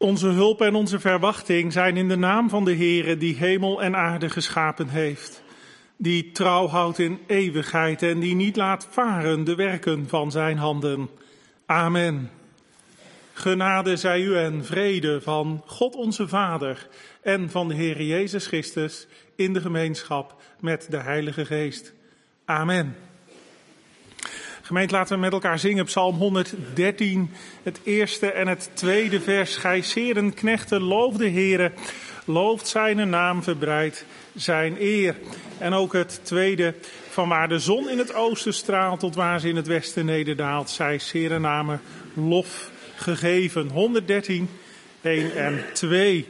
Onze hulp en onze verwachting zijn in de naam van de Heere die hemel en aarde geschapen heeft. Die trouw houdt in eeuwigheid en die niet laat varen de werken van zijn handen. Amen. Genade zij u en vrede van God onze Vader en van de Heere Jezus Christus in de gemeenschap met de Heilige Geest. Amen. Gemeente, laten we met elkaar zingen Psalm 113, het eerste en het tweede vers. Gij seren knechten, loof de Heere, looft zijn naam, verbreidt zijn eer. En ook het tweede, van waar de zon in het oosten straalt tot waar ze in het westen nederdaalt, zij seren namen lof gegeven. 113, 1 en 2.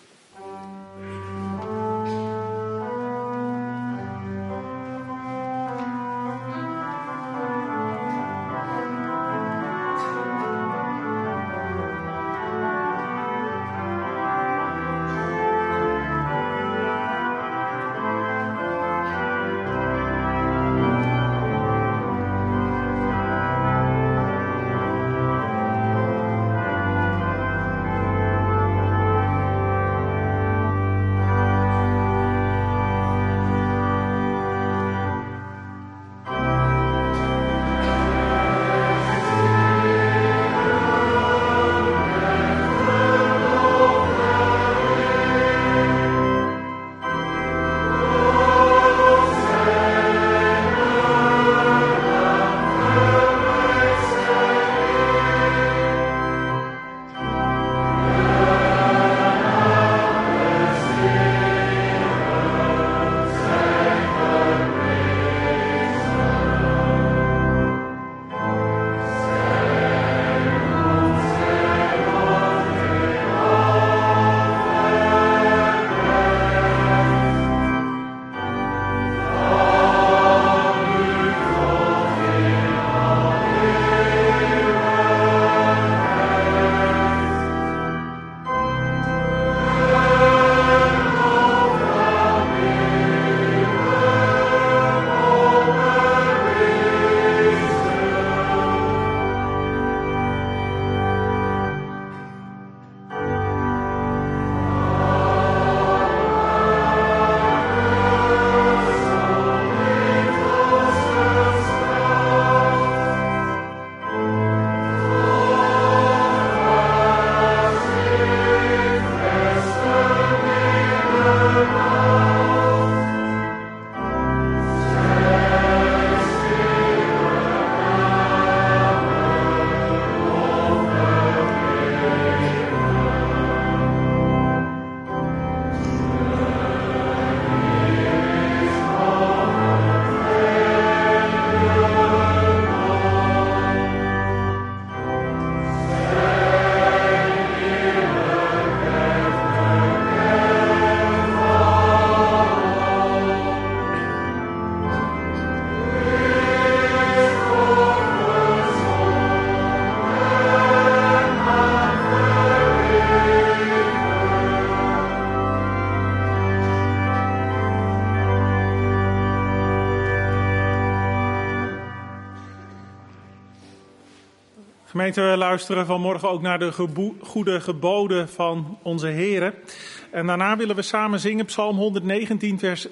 Gemeente, we luisteren vanmorgen ook naar de goede geboden van onze Heere. En daarna willen we samen zingen Psalm 119 vers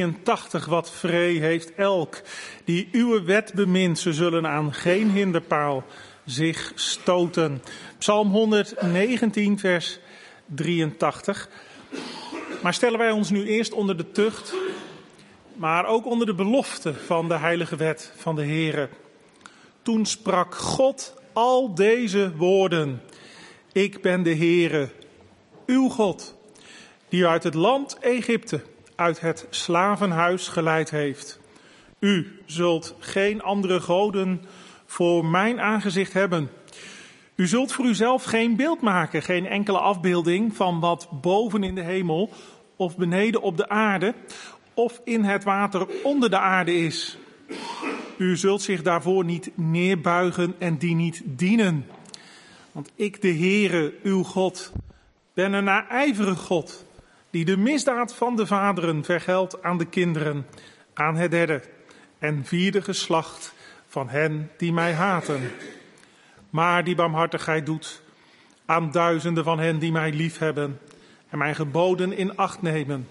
83. Wat vree heeft elk die uw wet bemint, ze zullen aan geen hinderpaal zich stoten. Psalm 119 vers 83. Maar stellen wij ons nu eerst onder de tucht, maar ook onder de belofte van de heilige wet van de Heere. Toen sprak God al deze woorden. Ik ben de Heere, uw God, die u uit het land Egypte, uit het slavenhuis geleid heeft. U zult geen andere goden voor mijn aangezicht hebben. U zult voor uzelf geen beeld maken, geen enkele afbeelding van wat boven in de hemel of beneden op de aarde of in het water onder de aarde is. U zult zich daarvoor niet neerbuigen en die niet dienen. Want ik, de Heere, uw God, ben een naijverige God, die de misdaad van de vaderen vergeldt aan de kinderen, aan het derde en vierde geslacht van hen die mij haten. Maar die barmhartigheid doet aan duizenden van hen die mij liefhebben en mijn geboden in acht nemen.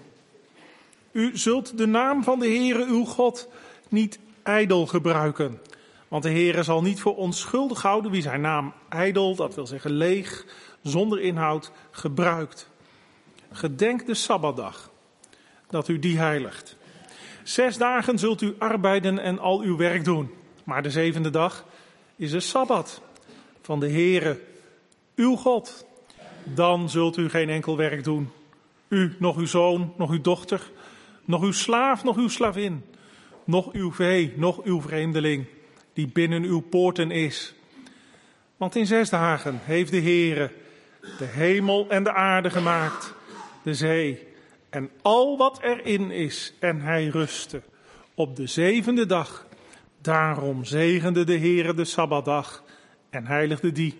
U zult de naam van de Heere uw God niet ijdel gebruiken. Want de Heere zal niet voor onschuldig houden wie zijn naam ijdel, dat wil zeggen leeg, zonder inhoud, gebruikt. Gedenk de Sabbatdag, dat u die heiligt. 6 dagen zult u arbeiden en al uw werk doen. Maar de 7e dag is de Sabbat van de Heere, uw God. Dan zult u geen enkel werk doen. U, nog uw zoon, nog uw dochter, nog uw slaaf, nog uw slavin, nog uw vee, nog uw vreemdeling, die binnen uw poorten is. Want in 6 dagen heeft de Heere de hemel en de aarde gemaakt, de zee en al wat erin is. En hij rustte op de 7e dag. Daarom zegende de Heere de Sabbatdag en heiligde die.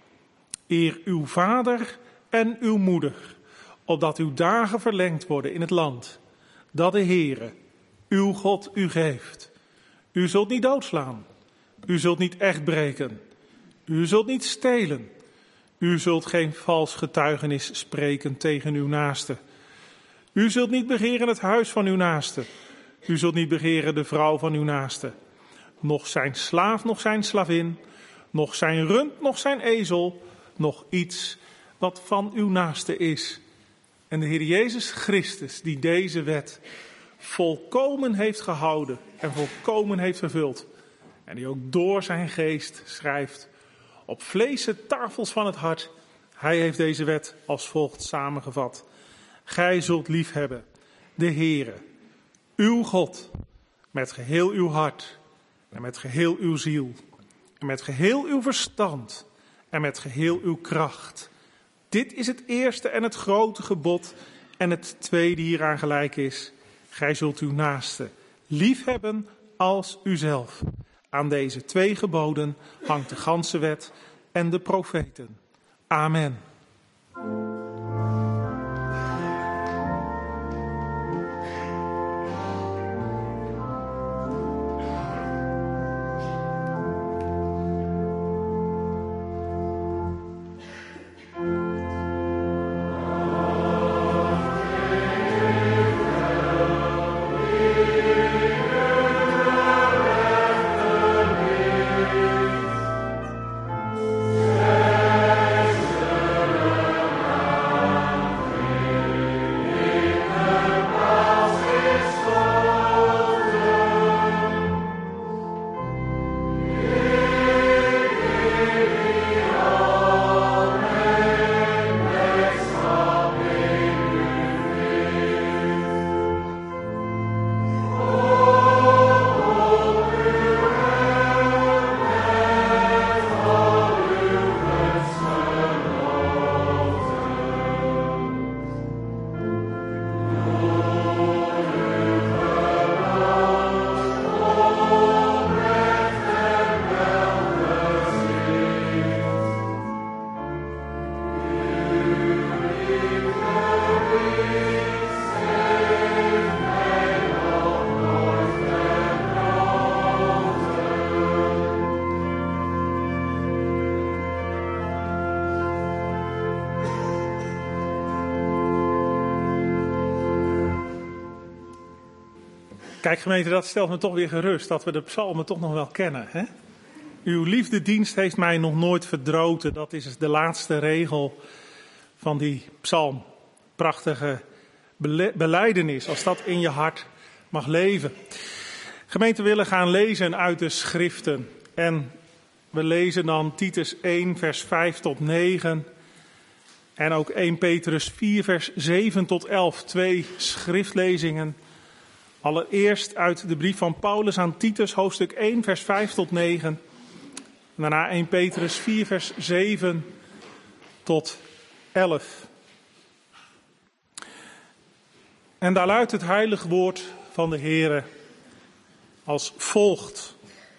Eer uw vader en uw moeder, opdat uw dagen verlengd worden in het land dat de Heere, uw God, u geeft. U zult niet doodslaan. U zult niet echt breken. U zult niet stelen. U zult geen vals getuigenis spreken tegen uw naaste. U zult niet begeren het huis van uw naaste. U zult niet begeren de vrouw van uw naaste. Nog zijn slaaf, nog zijn slavin, nog zijn rund, nog zijn ezel, nog iets wat van uw naaste is. En de Heer Jezus Christus, die deze wet volkomen heeft gehouden en volkomen heeft vervuld. En die ook door zijn geest schrijft op vlezen tafels van het hart. Hij heeft deze wet als volgt samengevat. Gij zult liefhebben de Heere, uw God, met geheel uw hart en met geheel uw ziel en met geheel uw verstand en met geheel uw kracht. Dit is het eerste en het grote gebod en het tweede hieraan gelijk is. Gij zult uw naaste liefhebben als uzelf. Aan deze 2 geboden hangt de ganse wet en de profeten. Amen. Kijk gemeente, dat stelt me toch weer gerust, dat we de psalmen toch nog wel kennen. Hè? Uw liefdedienst heeft mij nog nooit verdroten. Dat is de laatste regel van die psalm. Prachtige belijdenis, als dat in je hart mag leven. Gemeente, we willen gaan lezen uit de schriften. En we lezen dan Titus 1 vers 5 tot 9. En ook 1 Petrus 4 vers 7 tot 11. 2 schriftlezingen. Allereerst uit de brief van Paulus aan Titus, hoofdstuk 1, vers 5 tot 9. En daarna 1 Petrus 4, vers 7 tot 11. En daar luidt het heilige woord van de Heere als volgt.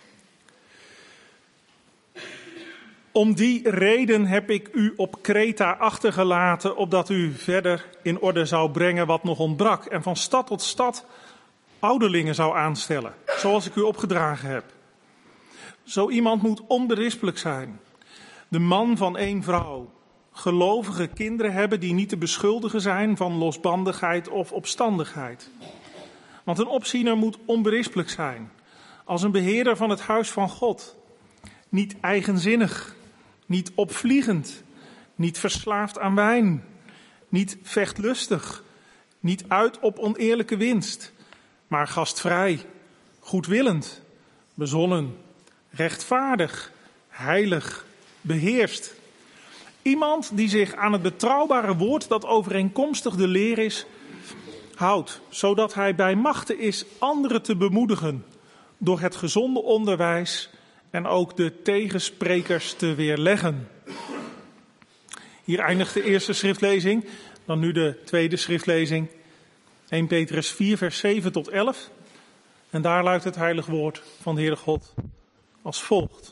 Om die reden heb ik u op Kreta achtergelaten, opdat u verder in orde zou brengen wat nog ontbrak. En van stad tot stad ouderlingen zou aanstellen, zoals ik u opgedragen heb. Zo iemand moet onberispelijk zijn, de man van 1 vrouw, gelovige kinderen hebben die niet te beschuldigen zijn van losbandigheid of opstandigheid. Want een opziener moet onberispelijk zijn, als een beheerder van het huis van God. Niet eigenzinnig, niet opvliegend, niet verslaafd aan wijn, niet vechtlustig, niet uit op oneerlijke winst, maar gastvrij, goedwillend, bezonnen, rechtvaardig, heilig, beheerst. Iemand die zich aan het betrouwbare woord dat overeenkomstig de leer is, houdt, zodat hij bij machte is anderen te bemoedigen door het gezonde onderwijs en ook de tegensprekers te weerleggen. Hier eindigt de eerste schriftlezing, dan nu de tweede schriftlezing, 1 Petrus 4 vers 7 tot 11. En daar luidt het heilig woord van de Heere God als volgt.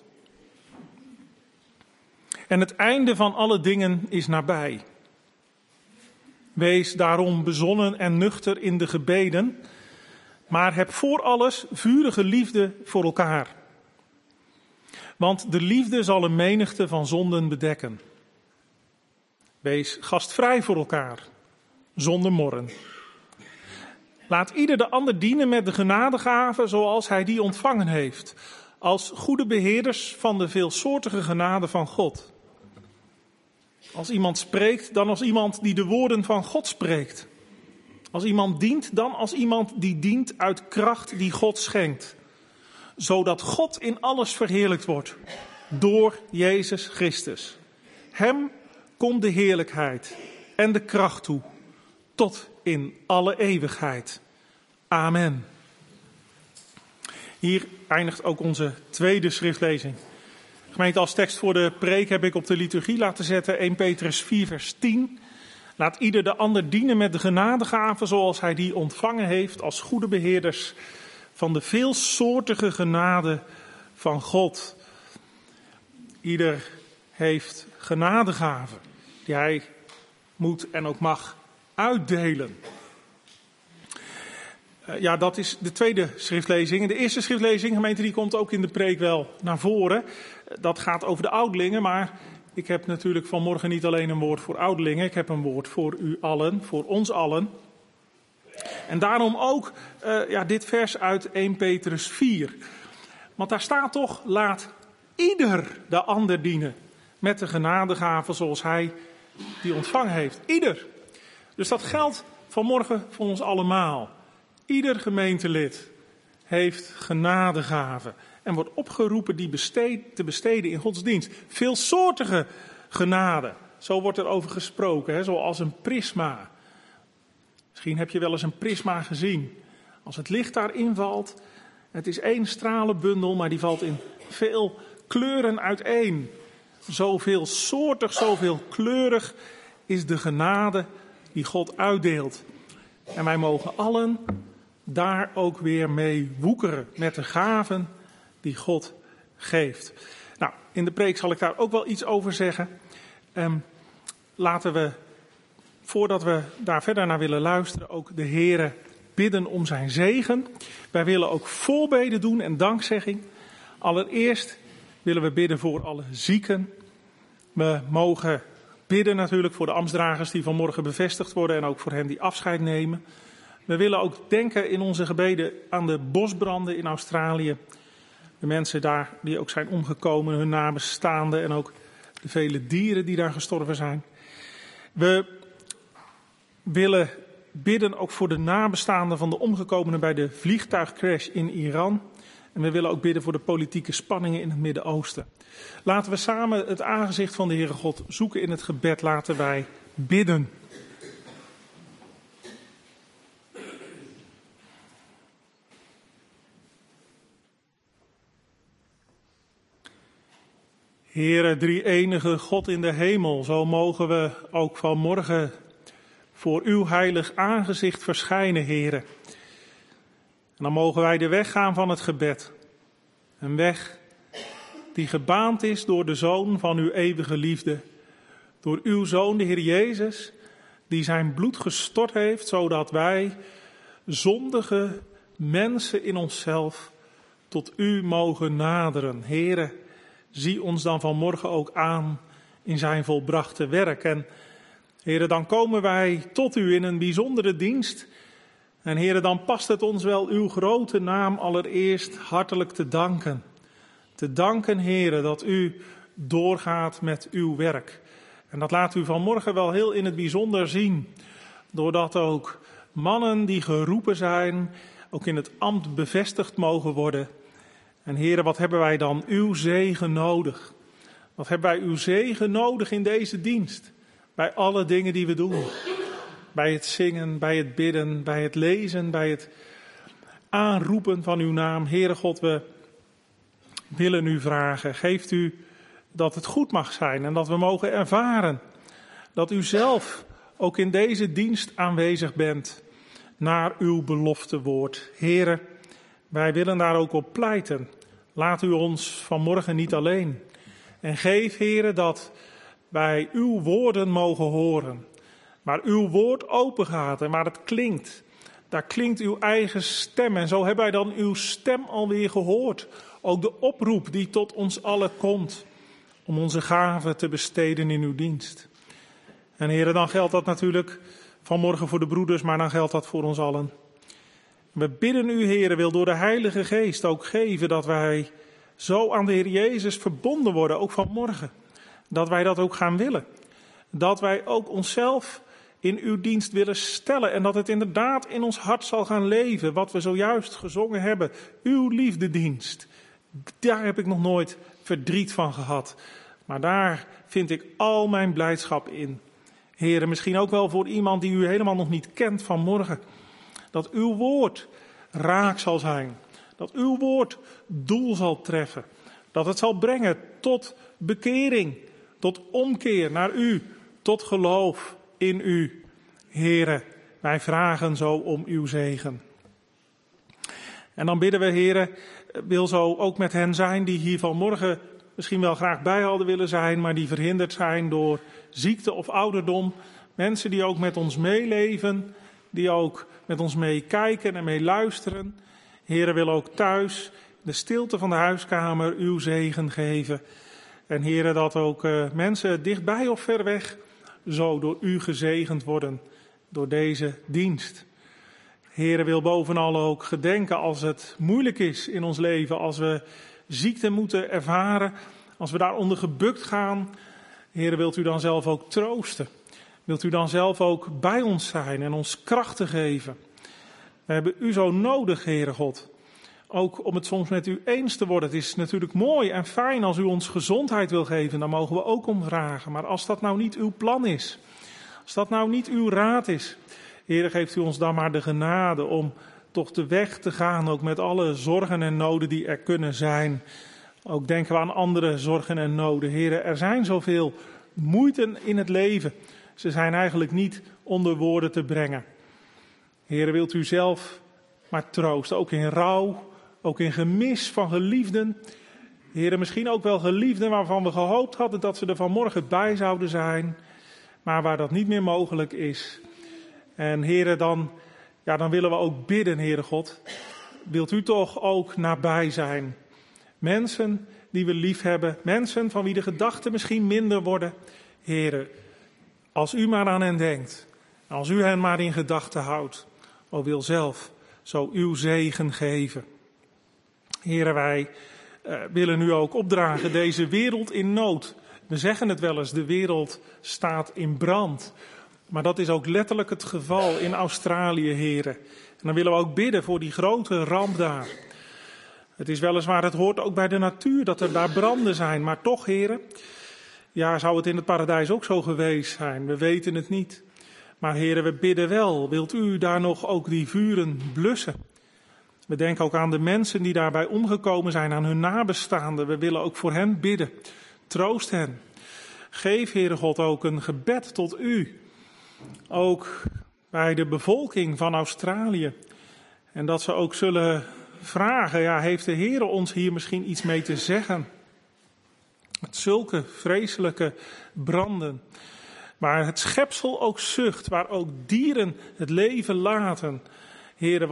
En het einde van alle dingen is nabij. Wees daarom bezonnen en nuchter in de gebeden, maar heb voor alles vurige liefde voor elkaar. Want de liefde zal een menigte van zonden bedekken. Wees gastvrij voor elkaar, zonder morren. Laat ieder de ander dienen met de genadegave zoals hij die ontvangen heeft, als goede beheerders van de veelsoortige genade van God. Als iemand spreekt, dan als iemand die de woorden van God spreekt. Als iemand dient, dan als iemand die dient uit kracht die God schenkt. Zodat God in alles verheerlijkt wordt door Jezus Christus. Hem komt de heerlijkheid en de kracht toe, tot in alle eeuwigheid. Amen. Hier eindigt ook onze tweede schriftlezing. Gemeente, als tekst voor de preek heb ik op de liturgie laten zetten 1 Petrus 4 vers 10. Laat ieder de ander dienen met de genadegave zoals hij die ontvangen heeft als goede beheerders van de veelsoortige genade van God. Ieder heeft genadegaven die hij moet en ook mag uitdelen. Ja, dat is de tweede schriftlezing. De eerste schriftlezing, gemeente, die komt ook in de preek wel naar voren. Dat gaat over de ouderlingen, maar ik heb natuurlijk vanmorgen niet alleen een woord voor ouderlingen. Ik heb een woord voor u allen, voor ons allen. En daarom ook dit vers uit 1 Petrus 4. Want daar staat toch, laat ieder de ander dienen met de genadegave zoals hij die ontvangen heeft. Ieder. Dus dat geldt vanmorgen voor ons allemaal. Ieder gemeentelid heeft genadegaven en wordt opgeroepen die te besteden in Gods dienst. Veelsoortige genade, zo wordt er over gesproken, zoals een prisma. Misschien heb je wel eens een prisma gezien. Als het licht daarin valt, het is één stralenbundel, maar die valt in veel kleuren uiteen. Zoveel soortig, zoveel kleurig is de genade die God uitdeelt. En wij mogen allen daar ook weer mee woekeren met de gaven die God geeft. Nou, in de preek zal ik daar ook wel iets over zeggen. Laten we, voordat we daar verder naar willen luisteren, ook de Heere bidden om zijn zegen. Wij willen ook voorbeden doen en dankzegging. Allereerst willen we bidden voor alle zieken. We mogen bidden natuurlijk voor de ambtsdragers die vanmorgen bevestigd worden en ook voor hen die afscheid nemen. We willen ook denken in onze gebeden aan de bosbranden in Australië. De mensen daar die ook zijn omgekomen, hun nabestaanden en ook de vele dieren die daar gestorven zijn. We willen bidden ook voor de nabestaanden van de omgekomenen bij de vliegtuigcrash in Iran. En we willen ook bidden voor de politieke spanningen in het Midden-Oosten. Laten we samen het aangezicht van de Heere God zoeken in het gebed. Laten wij bidden. Heere, drie-enige God in de hemel, zo mogen we ook vanmorgen voor uw heilig aangezicht verschijnen, Heere. En dan mogen wij de weg gaan van het gebed. Een weg die gebaand is door de Zoon van uw eeuwige liefde. Door uw Zoon, de Heer Jezus, die zijn bloed gestort heeft, zodat wij, zondige mensen in onszelf, tot u mogen naderen. Heere, zie ons dan vanmorgen ook aan in zijn volbrachte werk. En Heere, dan komen wij tot u in een bijzondere dienst. En Heere, dan past het ons wel uw grote naam allereerst hartelijk te danken. Te danken, Heere, dat u doorgaat met uw werk. En dat laat u vanmorgen wel heel in het bijzonder zien. Doordat ook mannen die geroepen zijn, ook in het ambt bevestigd mogen worden. En Heere, wat hebben wij dan uw zegen nodig? Wat hebben wij uw zegen nodig in deze dienst? Bij alle dingen die we doen. Bij het zingen, bij het bidden, bij het lezen, bij het aanroepen van uw naam. Heere God, we willen u vragen, geeft u dat het goed mag zijn en dat we mogen ervaren dat u zelf ook in deze dienst aanwezig bent naar uw belofte woord. Heere, wij willen daar ook op pleiten. Laat u ons vanmorgen niet alleen. En geef, Heere, dat wij uw woorden mogen horen. Maar uw woord open gaat en waar het klinkt, daar klinkt uw eigen stem. En zo hebben wij dan uw stem alweer gehoord. Ook de oproep die tot ons allen komt om onze gaven te besteden in uw dienst. En Heere, dan geldt dat natuurlijk vanmorgen voor de broeders, maar dan geldt dat voor ons allen. We bidden u, Heere, wil door de Heilige Geest ook geven dat wij zo aan de Heer Jezus verbonden worden, ook vanmorgen. Dat wij dat ook gaan willen. Dat wij ook onszelf in uw dienst willen stellen en dat het inderdaad in ons hart zal gaan leven. Wat we zojuist gezongen hebben, uw liefdedienst. Daar heb ik nog nooit verdriet van gehad. Maar daar vind ik al mijn blijdschap in. Heere, misschien ook wel voor iemand die u helemaal nog niet kent vanmorgen. Dat uw woord raak zal zijn. Dat uw woord doel zal treffen. Dat het zal brengen tot bekering, tot omkeer naar u, tot geloof in u. Heere, wij vragen zo om uw zegen. En dan bidden we, Heere, wil zo ook met hen zijn die hier vanmorgen misschien wel graag bij hadden willen zijn, maar die verhinderd zijn door ziekte of ouderdom. Mensen die ook met ons meeleven, die ook met ons meekijken en meeluisteren. Heere, wil ook thuis de stilte van de huiskamer uw zegen geven. En Heere, dat ook mensen dichtbij of ver weg zo door u gezegend worden door deze dienst. Heere, wil bovenal ook gedenken als het moeilijk is in ons leven, als we ziekte moeten ervaren, als we daaronder gebukt gaan. Heere, wilt u dan zelf ook troosten? Wilt u dan zelf ook bij ons zijn en ons krachten geven? We hebben u zo nodig, Heere God. Ook om het soms met u eens te worden. Het is natuurlijk mooi en fijn als u ons gezondheid wil geven. Daar mogen we ook om vragen. Maar als dat nou niet uw plan is. Als dat nou niet uw raad is. Heere, geeft u ons dan maar de genade om toch de weg te gaan. Ook met alle zorgen en noden die er kunnen zijn. Ook denken we aan andere zorgen en noden. Heere, er zijn zoveel moeiten in het leven. Ze zijn eigenlijk niet onder woorden te brengen. Heere, wilt u zelf maar troosten. Ook in rouw. Ook in gemis van geliefden. Heere, misschien ook wel geliefden waarvan we gehoopt hadden dat ze er vanmorgen bij zouden zijn. Maar waar dat niet meer mogelijk is. En Heere, dan willen we ook bidden, Heere God. Wilt u toch ook nabij zijn. Mensen die we lief hebben. Mensen van wie de gedachten misschien minder worden. Heere, als u maar aan hen denkt. Als u hen maar in gedachten houdt. O, wil zelf zo uw zegen geven. Heere, wij willen u ook opdragen deze wereld in nood. We zeggen het wel eens, de wereld staat in brand. Maar dat is ook letterlijk het geval in Australië, Heere. En dan willen we ook bidden voor die grote ramp daar. Het is weliswaar, het hoort ook bij de natuur dat er daar branden zijn. Maar toch, Heere, ja, zou het in het paradijs ook zo geweest zijn? We weten het niet. Maar Heere, we bidden wel. Wilt u daar nog ook die vuren blussen? We denken ook aan de mensen die daarbij omgekomen zijn, aan hun nabestaanden. We willen ook voor hen bidden. Troost hen. Geef, Heere God, ook een gebed tot u. Ook bij de bevolking van Australië. En dat ze ook zullen vragen, ja, heeft de Heere ons hier misschien iets mee te zeggen? Met zulke vreselijke branden. Waar het schepsel ook zucht, waar ook dieren het leven laten. Heere,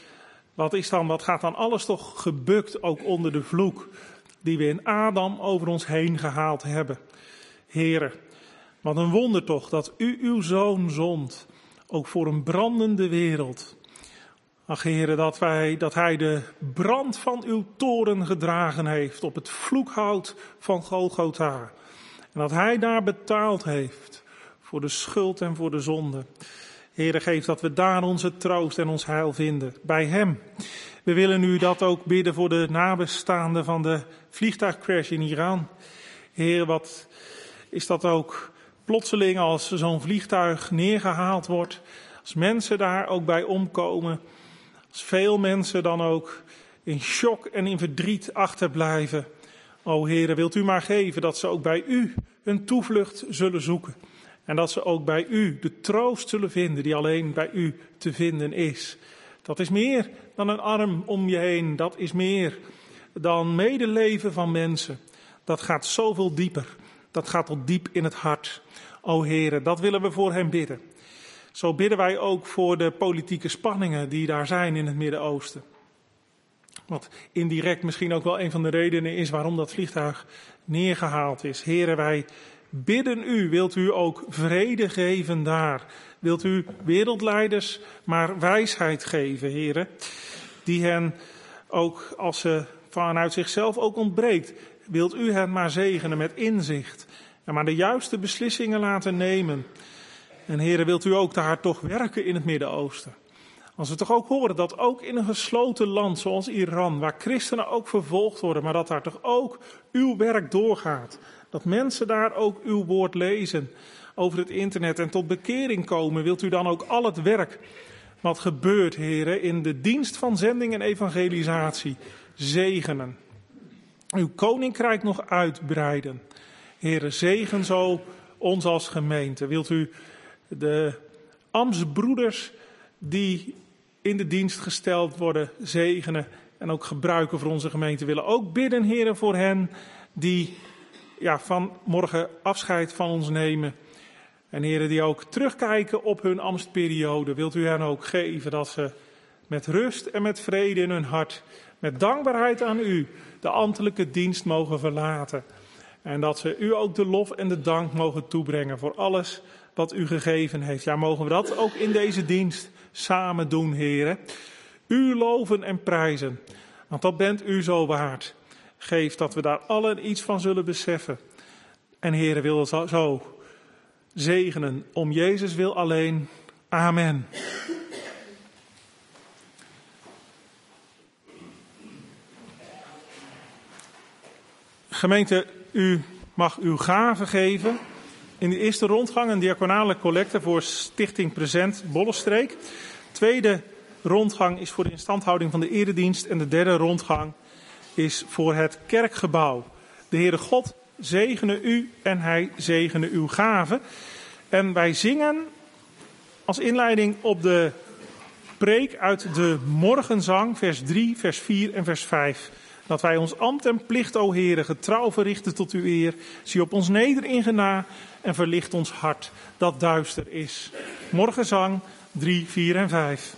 wat gaat dan alles toch gebukt, ook onder de vloek die we in Adam over ons heen gehaald hebben. Heere, wat een wonder toch dat u uw Zoon zond, ook voor een brandende wereld. Ach Heere, dat hij de brand van uw toren gedragen heeft op het vloekhout van Golgotha. En dat hij daar betaald heeft voor de schuld en voor de zonde. Heere, geef dat we daar onze troost en ons heil vinden, bij hem. We willen u dat ook bidden voor de nabestaanden van de vliegtuigcrash in Iran. Heer, wat is dat ook plotseling als zo'n vliegtuig neergehaald wordt. Als mensen daar ook bij omkomen. Als veel mensen dan ook in shock en in verdriet achterblijven. O Heere, wilt u maar geven dat ze ook bij u hun toevlucht zullen zoeken. En dat ze ook bij u de troost zullen vinden die alleen bij u te vinden is. Dat is meer dan een arm om je heen. Dat is meer dan medeleven van mensen. Dat gaat zoveel dieper. Dat gaat tot diep in het hart. O Heere, dat willen we voor hem bidden. Zo bidden wij ook voor de politieke spanningen die daar zijn in het Midden-Oosten. Wat indirect misschien ook wel een van de redenen is waarom dat vliegtuig neergehaald is. Heere, wij bidden u, wilt u ook vrede geven daar. Wilt u wereldleiders maar wijsheid geven, Heere. Die hen ook, als ze vanuit zichzelf ook ontbreekt, wilt u hen maar zegenen met inzicht. En maar de juiste beslissingen laten nemen. En Heere, wilt u ook daar toch werken in het Midden-Oosten. Als we toch ook horen dat ook in een gesloten land zoals Iran, waar christenen ook vervolgd worden, maar dat daar toch ook uw werk doorgaat. Dat mensen daar ook uw woord lezen over het internet en tot bekering komen. Wilt u dan ook al het werk wat gebeurt, Heere, in de dienst van zending en evangelisatie zegenen. Uw koninkrijk nog uitbreiden. Heere, zegen zo ons als gemeente. Wilt u de ambtsbroeders die in de dienst gesteld worden zegenen en ook gebruiken voor onze gemeente. Willen ook bidden, Heere, voor hen die van morgen afscheid van ons nemen. En Heere, die ook terugkijken op hun ambtsperiode. Wilt u hen ook geven dat ze met rust en met vrede in hun hart, met dankbaarheid aan u, de ambtelijke dienst mogen verlaten. En dat ze u ook de lof en de dank mogen toebrengen voor alles wat u gegeven heeft. Ja, mogen we dat ook in deze dienst samen doen, Heere. U loven en prijzen, want dat bent u zo waard. Geef dat we daar allen iets van zullen beseffen. En Heere, wil zo zegenen om Jezus wil alleen. Amen. Gemeente, u mag uw gave geven. In de eerste rondgang een diaconale collecte voor Stichting Present Bollenstreek. Tweede rondgang is voor de instandhouding van de eredienst. En de derde rondgang is voor het kerkgebouw. De Heere God zegene u en hij zegene uw gave. En wij zingen als inleiding op de preek uit de morgenzang, vers 3, vers 4 en vers 5. Dat wij ons ambt en plicht, o Heere, getrouw verrichten tot uw eer. Zie op ons neder in genade en verlicht ons hart dat duister is. Morgenzang 3, 4 en 5.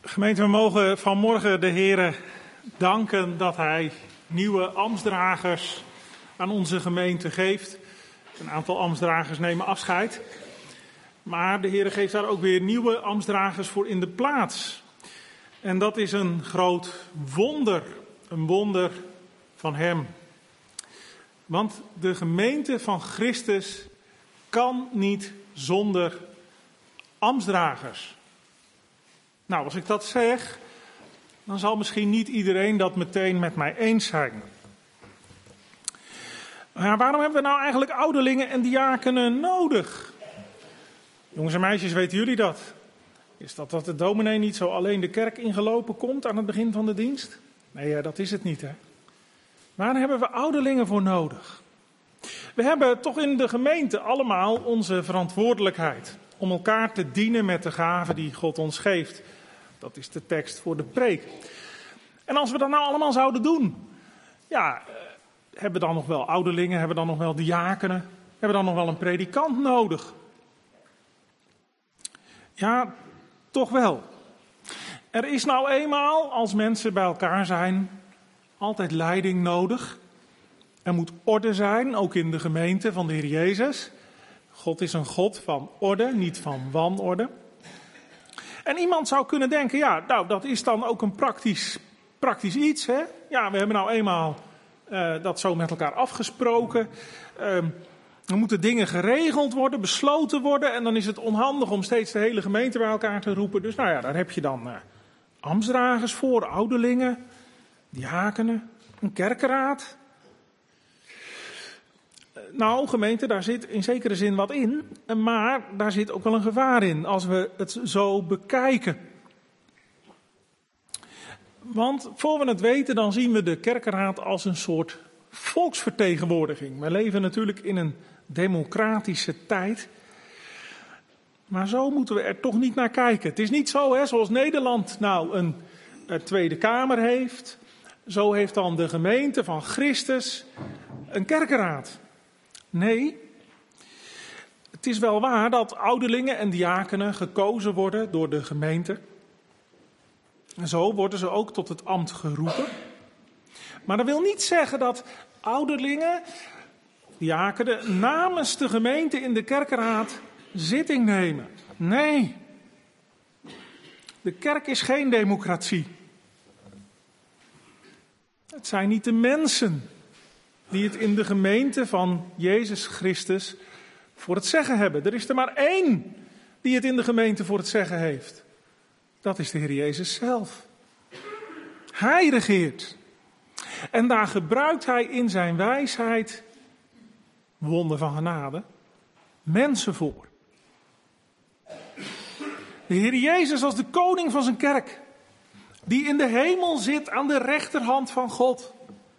Gemeente, we mogen vanmorgen de Heere danken dat Hij nieuwe ambtsdragers aan onze gemeente geeft. Een aantal ambtsdragers nemen afscheid. Maar de Heere geeft daar ook weer nieuwe ambtsdragers voor in de plaats. En dat is een groot wonder. Een wonder van Hem. Want de gemeente van Christus kan niet zonder ambtsdragers. Nou, als ik dat zeg, dan zal misschien niet iedereen dat meteen met mij eens zijn. Maar waarom hebben we nou eigenlijk ouderlingen en diakenen nodig? Jongens en meisjes, weten jullie dat? Is dat de dominee niet zo alleen de kerk ingelopen komt aan het begin van de dienst? Nee, dat is het niet, hè. Waar hebben we ouderlingen voor nodig? We hebben toch in de gemeente allemaal onze verantwoordelijkheid om elkaar te dienen met de gaven die God ons geeft. Dat is de tekst voor de preek. En als we dat nou allemaal zouden doen, ja, hebben we dan nog wel ouderlingen, hebben we dan nog wel diakenen, hebben we dan nog wel een predikant nodig? Ja, toch wel. Er is nou eenmaal, als mensen bij elkaar zijn, altijd leiding nodig. Er moet orde zijn, ook in de gemeente van de Heer Jezus. God is een God van orde, niet van wanorde. En iemand zou kunnen denken, ja, nou, dat is dan ook een praktisch iets, hè? Ja, we hebben nou eenmaal dat zo met elkaar afgesproken. Er moeten dingen geregeld worden, besloten worden. En dan is het onhandig om steeds de hele gemeente bij elkaar te roepen. Dus nou ja, daar heb je dan ambtsdragers voor, ouderlingen, diakenen, een kerkenraad. Nou, gemeente, daar zit in zekere zin wat in, maar daar zit ook wel een gevaar in als we het zo bekijken. Want voor we het weten, dan zien we de kerkenraad als een soort volksvertegenwoordiging. We leven natuurlijk in een democratische tijd, maar zo moeten we er toch niet naar kijken. Het is niet zo, hè, zoals Nederland nou een Tweede Kamer heeft, zo heeft dan de gemeente van Christus een kerkenraad. Nee, het is wel waar dat ouderlingen en diakenen gekozen worden door de gemeente. En zo worden ze ook tot het ambt geroepen. Maar dat wil niet zeggen dat ouderlingen, diakenen, namens de gemeente in de kerkenraad zitting nemen. Nee, de kerk is geen democratie. Het zijn niet de mensen die het in de gemeente van Jezus Christus voor het zeggen hebben. Er is er maar één die het in de gemeente voor het zeggen heeft. Dat is de Heer Jezus zelf. Hij regeert. En daar gebruikt hij in zijn wijsheid, wonder van genade, mensen voor. De Heer Jezus als de koning van zijn kerk, die in de hemel zit aan de rechterhand van God.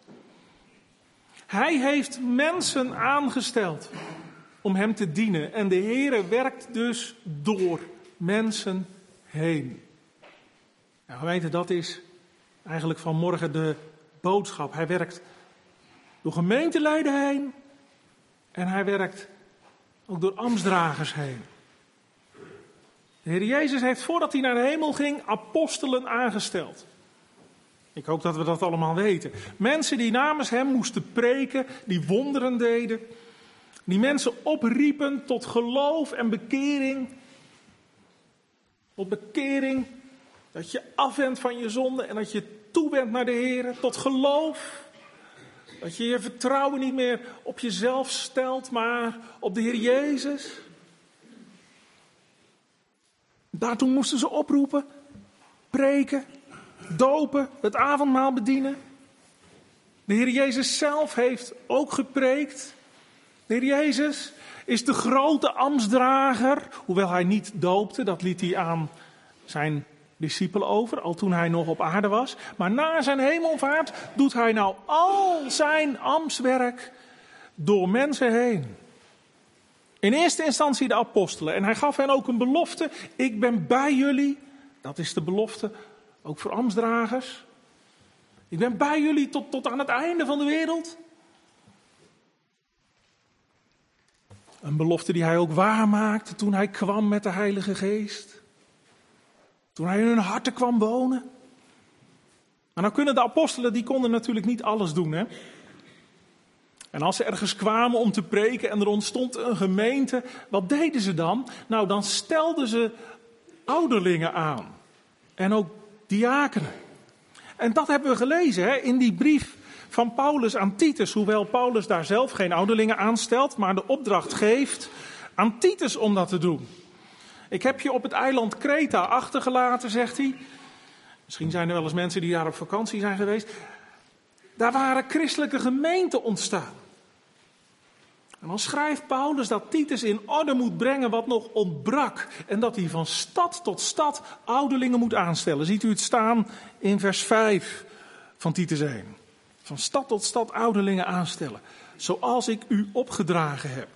Hij heeft mensen aangesteld om hem te dienen. En de Heere werkt dus door mensen heen. Nou, gemeente, dat is eigenlijk vanmorgen de boodschap. Hij werkt door gemeenteleden heen. En hij werkt ook door ambtsdragers heen. De Heer Jezus heeft voordat hij naar de hemel ging apostelen aangesteld. Ik hoop dat we dat allemaal weten. Mensen die namens hem moesten preken, die wonderen deden. Die mensen opriepen tot geloof en bekering. Tot bekering, dat je afwendt van je zonde en dat je toewendt naar de Heer. Tot geloof, dat je je vertrouwen niet meer op jezelf stelt, maar op de Heer Jezus. Daartoe moesten ze oproepen, preken, dopen, het avondmaal bedienen. De Heer Jezus zelf heeft ook gepreekt. De Heer Jezus is de grote ambtsdrager, hoewel hij niet doopte, dat liet hij aan zijn discipelen over, al toen hij nog op aarde was. Maar na zijn hemelvaart doet hij nou al zijn ambtswerk door mensen heen. In eerste instantie de apostelen. En hij gaf hen ook een belofte. Ik ben bij jullie. Dat is de belofte. Ook voor ambtsdragers. Ik ben bij jullie tot aan het einde van de wereld. Een belofte die hij ook waarmaakte toen hij kwam met de Heilige Geest. Toen hij in hun harten kwam wonen. Maar nou kunnen de apostelen, die konden natuurlijk niet alles doen, hè. En als ze ergens kwamen om te preken en er ontstond een gemeente, wat deden ze dan? Nou, dan stelden ze ouderlingen aan. En ook diakenen. En dat hebben we gelezen, hè, in die brief van Paulus aan Titus. Hoewel Paulus daar zelf geen ouderlingen aanstelt, maar de opdracht geeft aan Titus om dat te doen. Ik heb je op het eiland Kreta achtergelaten, zegt hij. Misschien zijn er wel eens mensen die daar op vakantie zijn geweest. Daar waren christelijke gemeenten ontstaan. En dan schrijft Paulus dat Titus in orde moet brengen wat nog ontbrak. En dat hij van stad tot stad ouderlingen moet aanstellen. Ziet u het staan in vers 5 van Titus 1. Van stad tot stad ouderlingen aanstellen. Zoals ik u opgedragen heb.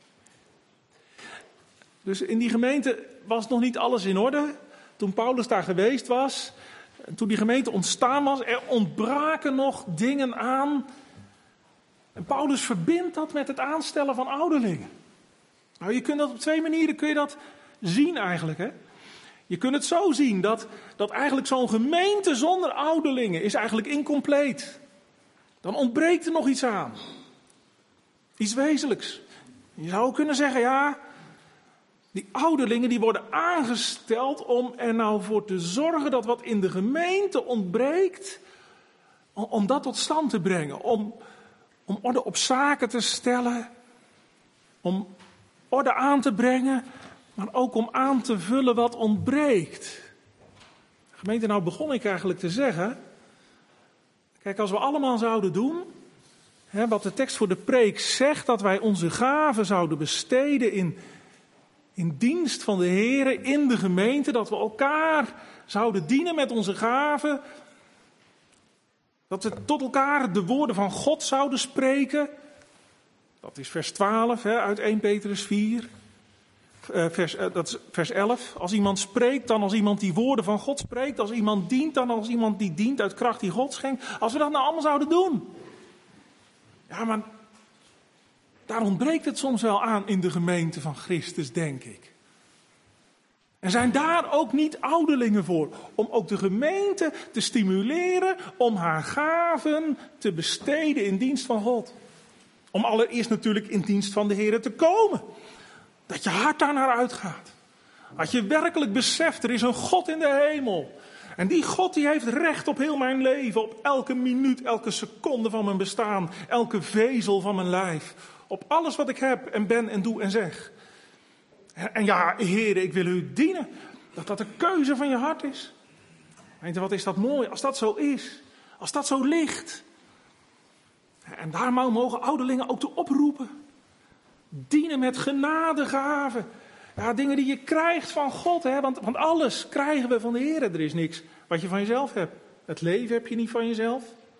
Dus in die gemeente was nog niet alles in orde. Toen Paulus daar geweest was, toen die gemeente ontstaan was, er ontbraken nog dingen aan. En Paulus verbindt dat met het aanstellen van ouderlingen. Nou, je kunt dat op twee manieren kun je dat zien eigenlijk, hè. Je kunt het zo zien dat eigenlijk zo'n gemeente zonder ouderlingen is eigenlijk incompleet. Dan ontbreekt er nog iets aan. Iets wezenlijks. Je zou kunnen zeggen, ja, die ouderlingen die worden aangesteld om er nou voor te zorgen dat wat in de gemeente ontbreekt, om dat tot stand te brengen. Om orde op zaken te stellen. Om orde aan te brengen. Maar ook om aan te vullen wat ontbreekt. Gemeente, nou begon ik eigenlijk te zeggen. Kijk, als we allemaal zouden doen wat de tekst voor de preek zegt, dat wij onze gaven zouden besteden in dienst van de Heer in de gemeente, dat we elkaar zouden dienen met onze gaven, dat we tot elkaar de woorden van God zouden spreken. Dat is vers 12 uit 1 Petrus 4. Dat is vers 11. Als iemand spreekt, dan als iemand die woorden van God spreekt. Als iemand dient, dan als iemand die dient uit kracht die God schenkt. Als we dat nou allemaal zouden doen. Ja, maar daar ontbreekt het soms wel aan in de gemeente van Christus, denk ik. En zijn daar ook niet ouderlingen voor? Om ook de gemeente te stimuleren om haar gaven te besteden in dienst van God. Om allereerst natuurlijk in dienst van de Heer te komen. Dat je hart daar naar uitgaat. Dat je werkelijk beseft, er is een God in de hemel. En die God die heeft recht op heel mijn leven. Op elke minuut, elke seconde van mijn bestaan. Elke vezel van mijn lijf. Op alles wat ik heb en ben en doe en zeg. En ja, Heer, ik wil u dienen. Dat dat de keuze van je hart is. Weet je, wat is dat mooi als dat zo is. Als dat zo ligt. En daar mogen ouderlingen ook toe oproepen. Dienen met genadegaven. Ja, dingen die je krijgt van God. Hè? Want alles krijgen we van de Heer. Er is niks wat je van jezelf hebt. Het leven heb je niet van jezelf.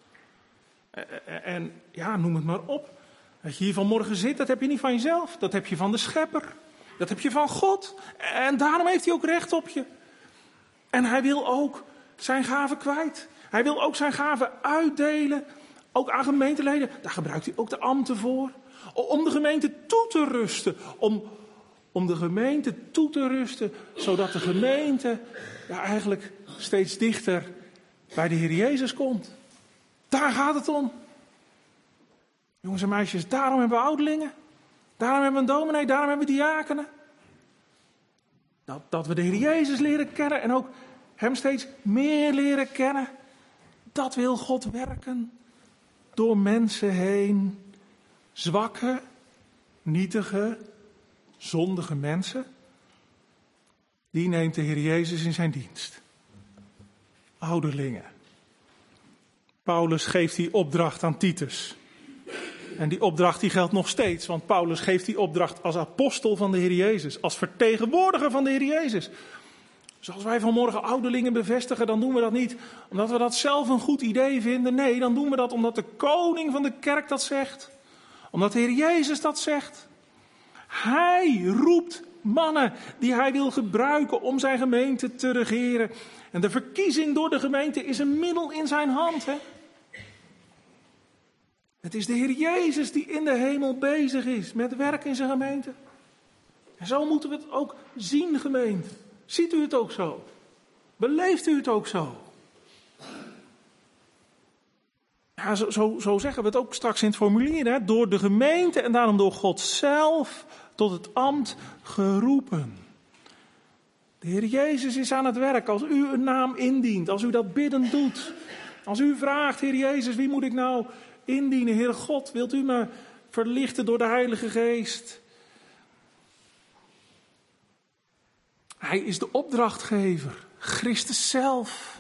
En ja, noem het maar op. Dat je hier vanmorgen zit, dat heb je niet van jezelf. Dat heb je van de Schepper. Dat heb je van God. En daarom heeft hij ook recht op je. En hij wil ook zijn gaven kwijt. Hij wil ook zijn gaven uitdelen. Ook aan gemeenteleden. Daar gebruikt hij ook de ambten voor. Om de gemeente toe te rusten. Om de gemeente toe te rusten. Zodat de gemeente eigenlijk steeds dichter bij de Heer Jezus komt. Daar gaat het om. Jongens en meisjes, daarom hebben we ouderlingen. Daarom hebben we een dominee, daarom hebben we diakenen. Dat we de Heer Jezus leren kennen en ook hem steeds meer leren kennen. Dat wil God werken. Door mensen heen. Zwakke, nietige, zondige mensen. Die neemt de Heer Jezus in zijn dienst. Ouderlingen. Paulus geeft die opdracht aan Titus. En die opdracht die geldt nog steeds. Want Paulus geeft die opdracht als apostel van de Heer Jezus. Als vertegenwoordiger van de Heer Jezus. Dus als wij vanmorgen ouderlingen bevestigen, dan doen we dat niet omdat we dat zelf een goed idee vinden. Nee, dan doen we dat omdat de koning van de kerk dat zegt. Omdat de Heer Jezus dat zegt. Hij roept mannen die hij wil gebruiken om zijn gemeente te regeren. En de verkiezing door de gemeente is een middel in zijn hand. Hè? Het is de Heer Jezus die in de hemel bezig is met werk in zijn gemeente. En zo moeten we het ook zien, gemeente. Ziet u het ook zo? Beleeft u het ook zo? Ja, zo zeggen we het ook straks in het formulier. Hè? Door de gemeente en daarom door God zelf tot het ambt geroepen. De Heer Jezus is aan het werk. Als u een naam indient, als u dat bidden doet. Als u vraagt, Heer Jezus, wie moet ik nou indienen? Heer God, wilt u me verlichten door de Heilige Geest? Hij is de opdrachtgever. Christus zelf.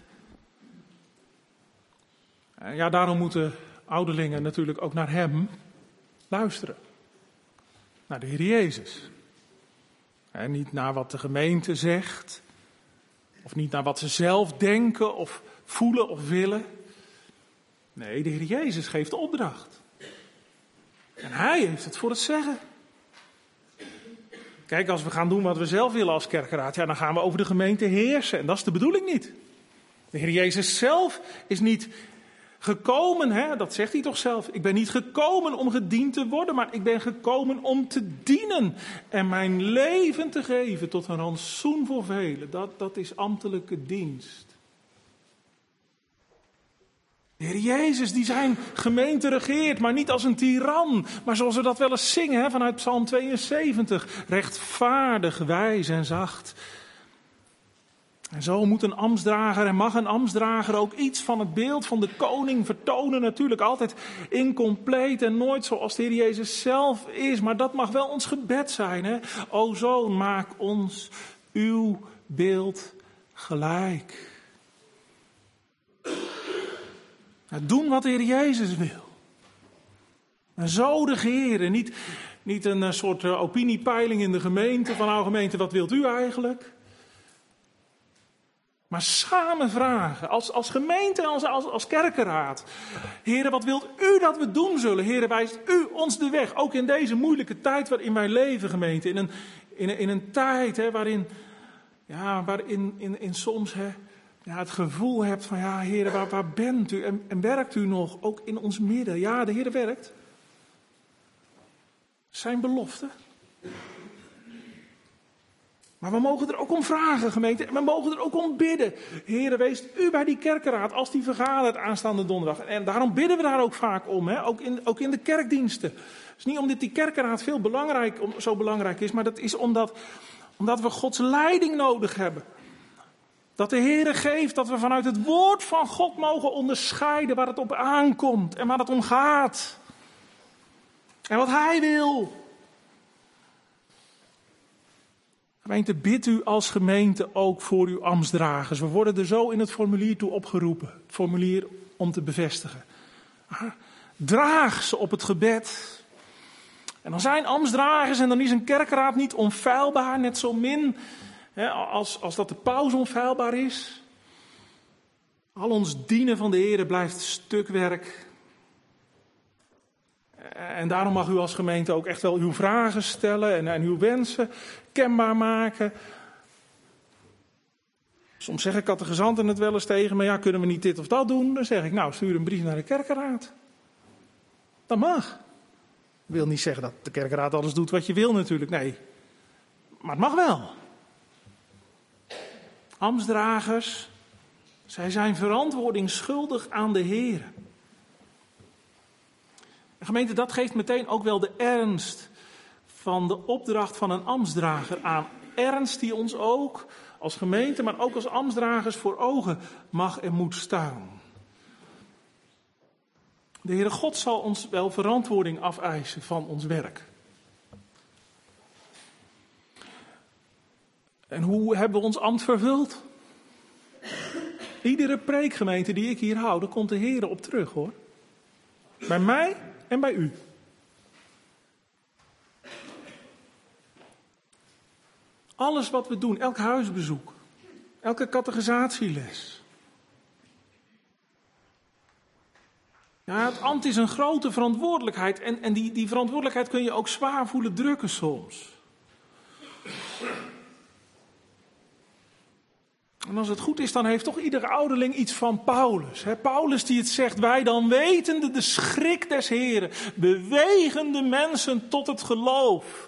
Ja, daarom moeten ouderlingen natuurlijk ook naar hem luisteren. Naar de Heer Jezus. En niet naar wat de gemeente zegt. Of niet naar wat ze zelf denken of voelen of willen. Nee, de Heer Jezus geeft de opdracht. En hij heeft het voor het zeggen. Kijk, als we gaan doen wat we zelf willen als kerkenraad, ja, dan gaan we over de gemeente heersen. En dat is de bedoeling niet. De Heer Jezus zelf is niet gekomen, hè, dat zegt hij toch zelf. Ik ben niet gekomen om gediend te worden, maar ik ben gekomen om te dienen. En mijn leven te geven tot een rantsoen voor velen. Dat is ambtelijke dienst. De Heer Jezus die zijn gemeente regeert, maar niet als een tiran. Maar zoals we dat wel eens zingen, hè, vanuit Psalm 72. Rechtvaardig, wijs en zacht. En zo moet een ambtsdrager en mag een ambtsdrager ook iets van het beeld van de koning vertonen. Natuurlijk altijd incompleet en nooit zoals de Heer Jezus zelf is. Maar dat mag wel ons gebed zijn. Hè? O Zoon, maak ons uw beeld gelijk. Doen wat de Heer Jezus wil. En zo regeren. Niet een soort opiniepeiling in de gemeente. Van nou gemeente, wat wilt u eigenlijk? Maar samen vragen. Als gemeente en als kerkenraad. Heren, wat wilt u dat we doen zullen? Heren, wijst u ons de weg. Ook in deze moeilijke tijd waarin wij leven, gemeente. In een tijd waarin soms... het gevoel hebt van, ja, Heer, waar bent u? En werkt u nog, ook in ons midden? Ja, de Heer werkt. Zijn belofte. Maar we mogen er ook om vragen, gemeente. En we mogen er ook om bidden. Heer, wees u bij die kerkenraad als die vergadert aanstaande donderdag. En daarom bidden we daar ook vaak om, hè? Ook in de kerkdiensten. Het is niet omdat die kerkenraad zo belangrijk is, maar dat is omdat we Gods leiding nodig hebben. Dat de Heere geeft dat we vanuit het woord van God mogen onderscheiden waar het op aankomt en waar het om gaat. En wat Hij wil. Gemeente, bid u als gemeente ook voor uw ambtsdragers. We worden er zo in het formulier toe opgeroepen. Het formulier om te bevestigen. Draag ze op het gebed. En dan zijn ambtsdragers en dan is een kerkraad niet onfeilbaar, net zo min... als dat de paus onfeilbaar is. Al ons dienen van de Heer blijft stukwerk. En daarom mag u als gemeente ook echt wel uw vragen stellen en uw wensen kenbaar maken. Soms zeggen catechizanten het wel eens tegen me, ja, kunnen we niet dit of dat doen? Dan zeg ik, nou, stuur een brief naar de kerkenraad. Dat mag. Dat wil niet zeggen dat de kerkenraad alles doet wat je wil natuurlijk, nee. Maar het mag wel. Ambtsdragers, zij zijn verantwoording schuldig aan de Heer. En gemeente, dat geeft meteen ook wel de ernst van de opdracht van een ambtsdrager aan. Ernst die ons ook als gemeente, maar ook als ambtsdragers voor ogen mag en moet staan. De Heere God zal ons wel verantwoording afeisen van ons werk. En hoe hebben we ons ambt vervuld? Iedere preekgemeente die ik hier hou, daar komt de Heer op terug, hoor. Bij mij en bij u. Alles wat we doen, elk huisbezoek, elke catechisatieles. Ja, het ambt is een grote verantwoordelijkheid en die verantwoordelijkheid kun je ook zwaar voelen drukken soms. En als het goed is, dan heeft toch iedere ouderling iets van Paulus. Hè? Paulus die het zegt, wij dan wetende de schrik des Heren, bewegen de mensen tot het geloof.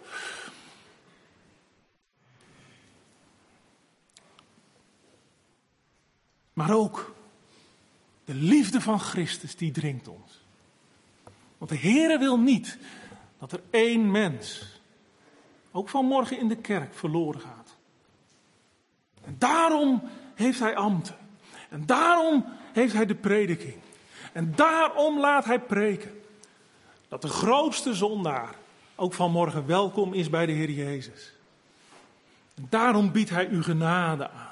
Maar ook de liefde van Christus die dringt ons. Want de Heere wil niet dat er één mens, ook vanmorgen in de kerk, verloren gaat. En daarom heeft hij ambten. En daarom heeft hij de prediking. En daarom laat hij preken. Dat de grootste zondaar ook vanmorgen welkom is bij de Heer Jezus. En daarom biedt hij u genade aan.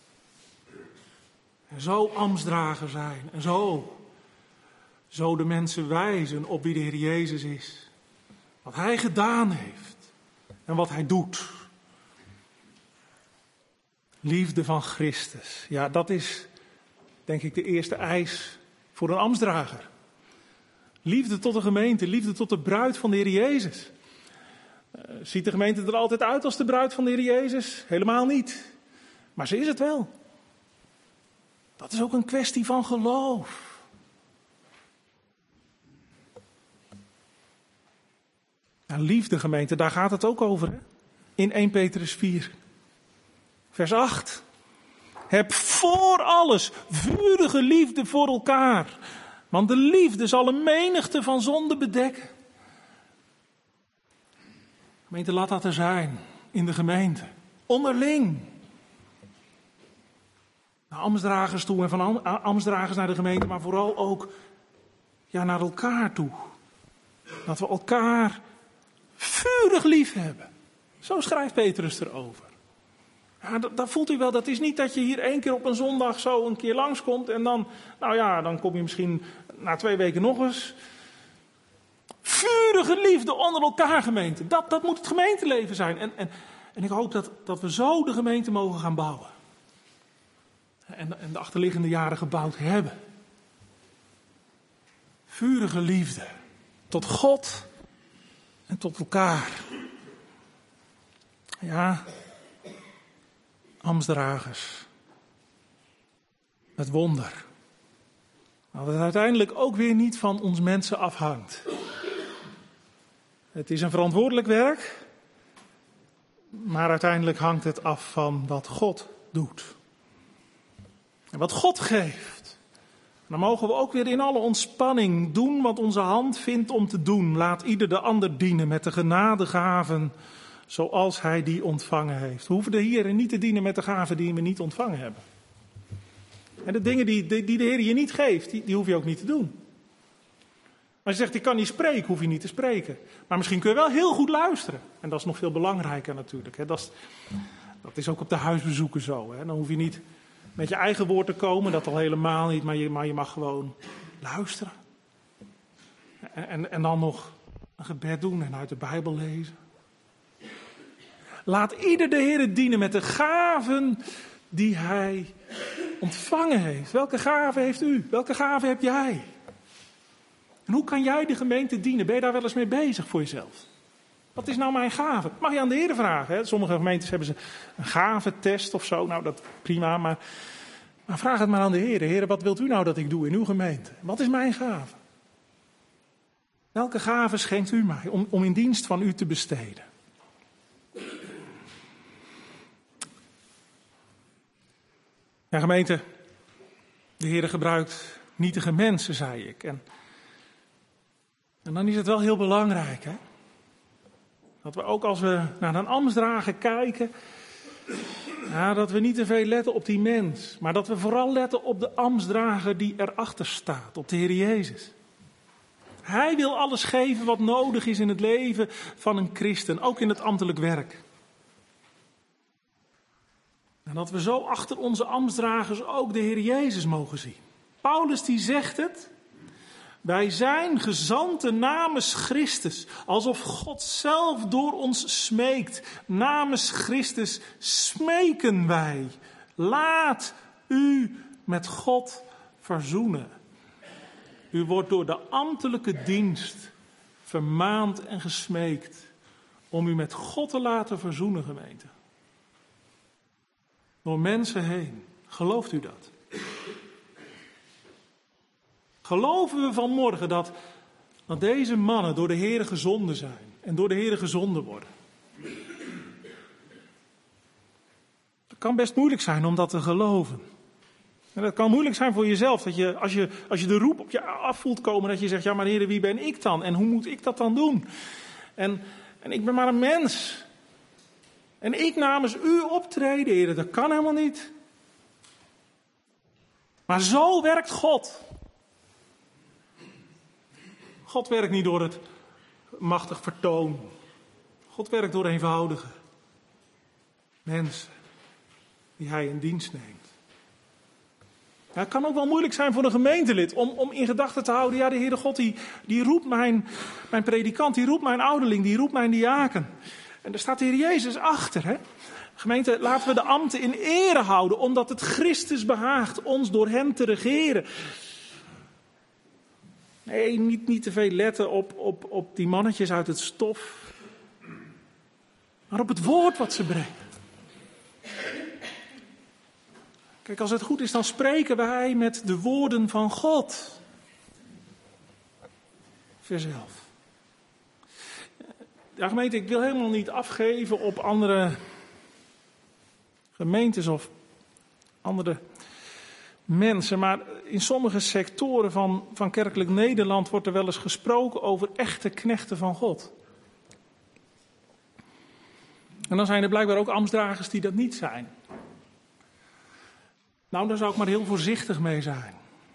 En zo ambtsdrager zijn. En zo de mensen wijzen op wie de Heer Jezus is. Wat hij gedaan heeft. En wat hij doet. Liefde van Christus. Ja, dat is denk ik de eerste eis voor een ambtsdrager. Liefde tot de gemeente, liefde tot de bruid van de Heer Jezus. Ziet de gemeente er altijd uit als de bruid van de Heer Jezus? Helemaal niet. Maar ze is het wel. Dat is ook een kwestie van geloof. Nou, liefde gemeente, daar gaat het ook over. Hè? In 1 Petrus 4. Vers 8. Heb voor alles vurige liefde voor elkaar. Want de liefde zal een menigte van zonden bedekken. Gemeente, laat dat er zijn. In de gemeente. Onderling. Naar ambtsdragers toe en van ambtsdragers naar de gemeente. Maar vooral ook naar elkaar toe. Dat we elkaar vurig lief hebben. Zo schrijft Petrus erover. Ja, dat voelt u wel. Dat is niet dat je hier 1 keer op een zondag zo een keer langskomt. En dan, dan kom je misschien na 2 weken nog eens. Vurige liefde onder elkaar, gemeente. Dat moet het gemeenteleven zijn. En ik hoop dat we zo de gemeente mogen gaan bouwen. En de achterliggende jaren gebouwd hebben. Vurige liefde. Tot God en tot elkaar. Ja, ambtsdragers. Het wonder. Dat het uiteindelijk ook weer niet van ons mensen afhangt. Het is een verantwoordelijk werk. Maar uiteindelijk hangt het af van wat God doet. En wat God geeft. Dan mogen we ook weer in alle ontspanning doen wat onze hand vindt om te doen. Laat ieder de ander dienen met de genadegaven zoals hij die ontvangen heeft. We hoeven de Heer niet te dienen met de gaven die we niet ontvangen hebben. En de dingen die de Heer je niet geeft, die hoef je ook niet te doen. Als je zegt, ik kan niet spreken, hoef je niet te spreken. Maar misschien kun je wel heel goed luisteren. En dat is nog veel belangrijker natuurlijk. Hè. Dat is ook op de huisbezoeken zo. Hè. Dan hoef je niet met je eigen woord te komen, dat al helemaal niet. Maar je mag gewoon luisteren. En dan nog een gebed doen en uit de Bijbel lezen. Laat ieder de Heer dienen met de gaven die hij ontvangen heeft. Welke gaven heeft u? Welke gaven heb jij? En hoe kan jij de gemeente dienen? Ben je daar wel eens mee bezig voor jezelf? Wat is nou mijn gave? Mag je aan de Heer vragen. Hè? Sommige gemeentes hebben ze een gaventest of zo. Nou, dat prima. Maar vraag het maar aan de Heer. Heer, wat wilt u nou dat ik doe in uw gemeente? Wat is mijn gave? Welke gave schenkt u mij om in dienst van u te besteden? Ja, gemeente, de Heer gebruikt nietige mensen, zei ik. En dan is het wel heel belangrijk, hè? Dat we ook als we naar een ambtsdrager kijken, dat we niet te veel letten op die mens. Maar dat we vooral letten op de ambtsdrager die erachter staat, op de Heer Jezus. Hij wil alles geven wat nodig is in het leven van een christen, ook in het ambtelijk werk. En dat we zo achter onze ambtsdragers ook de Heer Jezus mogen zien. Paulus die zegt het. Wij zijn gezanten namens Christus. Alsof God zelf door ons smeekt. Namens Christus smeken wij. Laat u met God verzoenen. U wordt door de ambtelijke dienst vermaand en gesmeekt. Om u met God te laten verzoenen, gemeente. Door mensen heen. Gelooft u dat? Geloven we vanmorgen dat deze mannen door de Heere gezonden zijn en door de Heere gezonden worden? Het kan best moeilijk zijn om dat te geloven. En dat kan moeilijk zijn voor jezelf. Dat je, als je de roep op je af voelt komen, dat je zegt, ja maar Heer, wie ben ik dan? En hoe moet ik dat dan doen? En ik ben maar een mens. En ik namens u optreden, Heer, dat kan helemaal niet. Maar zo werkt God. God werkt niet door het machtig vertoon. God werkt door eenvoudige mensen die hij in dienst neemt. Ja, het kan ook wel moeilijk zijn voor een gemeentelid om in gedachten te houden, ja, de Heere God die roept mijn predikant, die roept mijn ouderling, die roept mijn diaken. En daar staat de Heer Jezus achter, hè. Gemeente, laten we de ambten in ere houden, omdat het Christus behaagt ons door hem te regeren. Nee, niet te veel letten op die mannetjes uit het stof, maar op het woord wat ze brengen. Kijk, als het goed is, dan spreken wij met de woorden van God. Vers 11. Ja, gemeente, ik wil helemaal niet afgeven op andere gemeentes of andere mensen. Maar in sommige sectoren van kerkelijk Nederland wordt er wel eens gesproken over echte knechten van God. En dan zijn er blijkbaar ook ambtsdragers die dat niet zijn. Nou, daar zou ik maar heel voorzichtig mee zijn.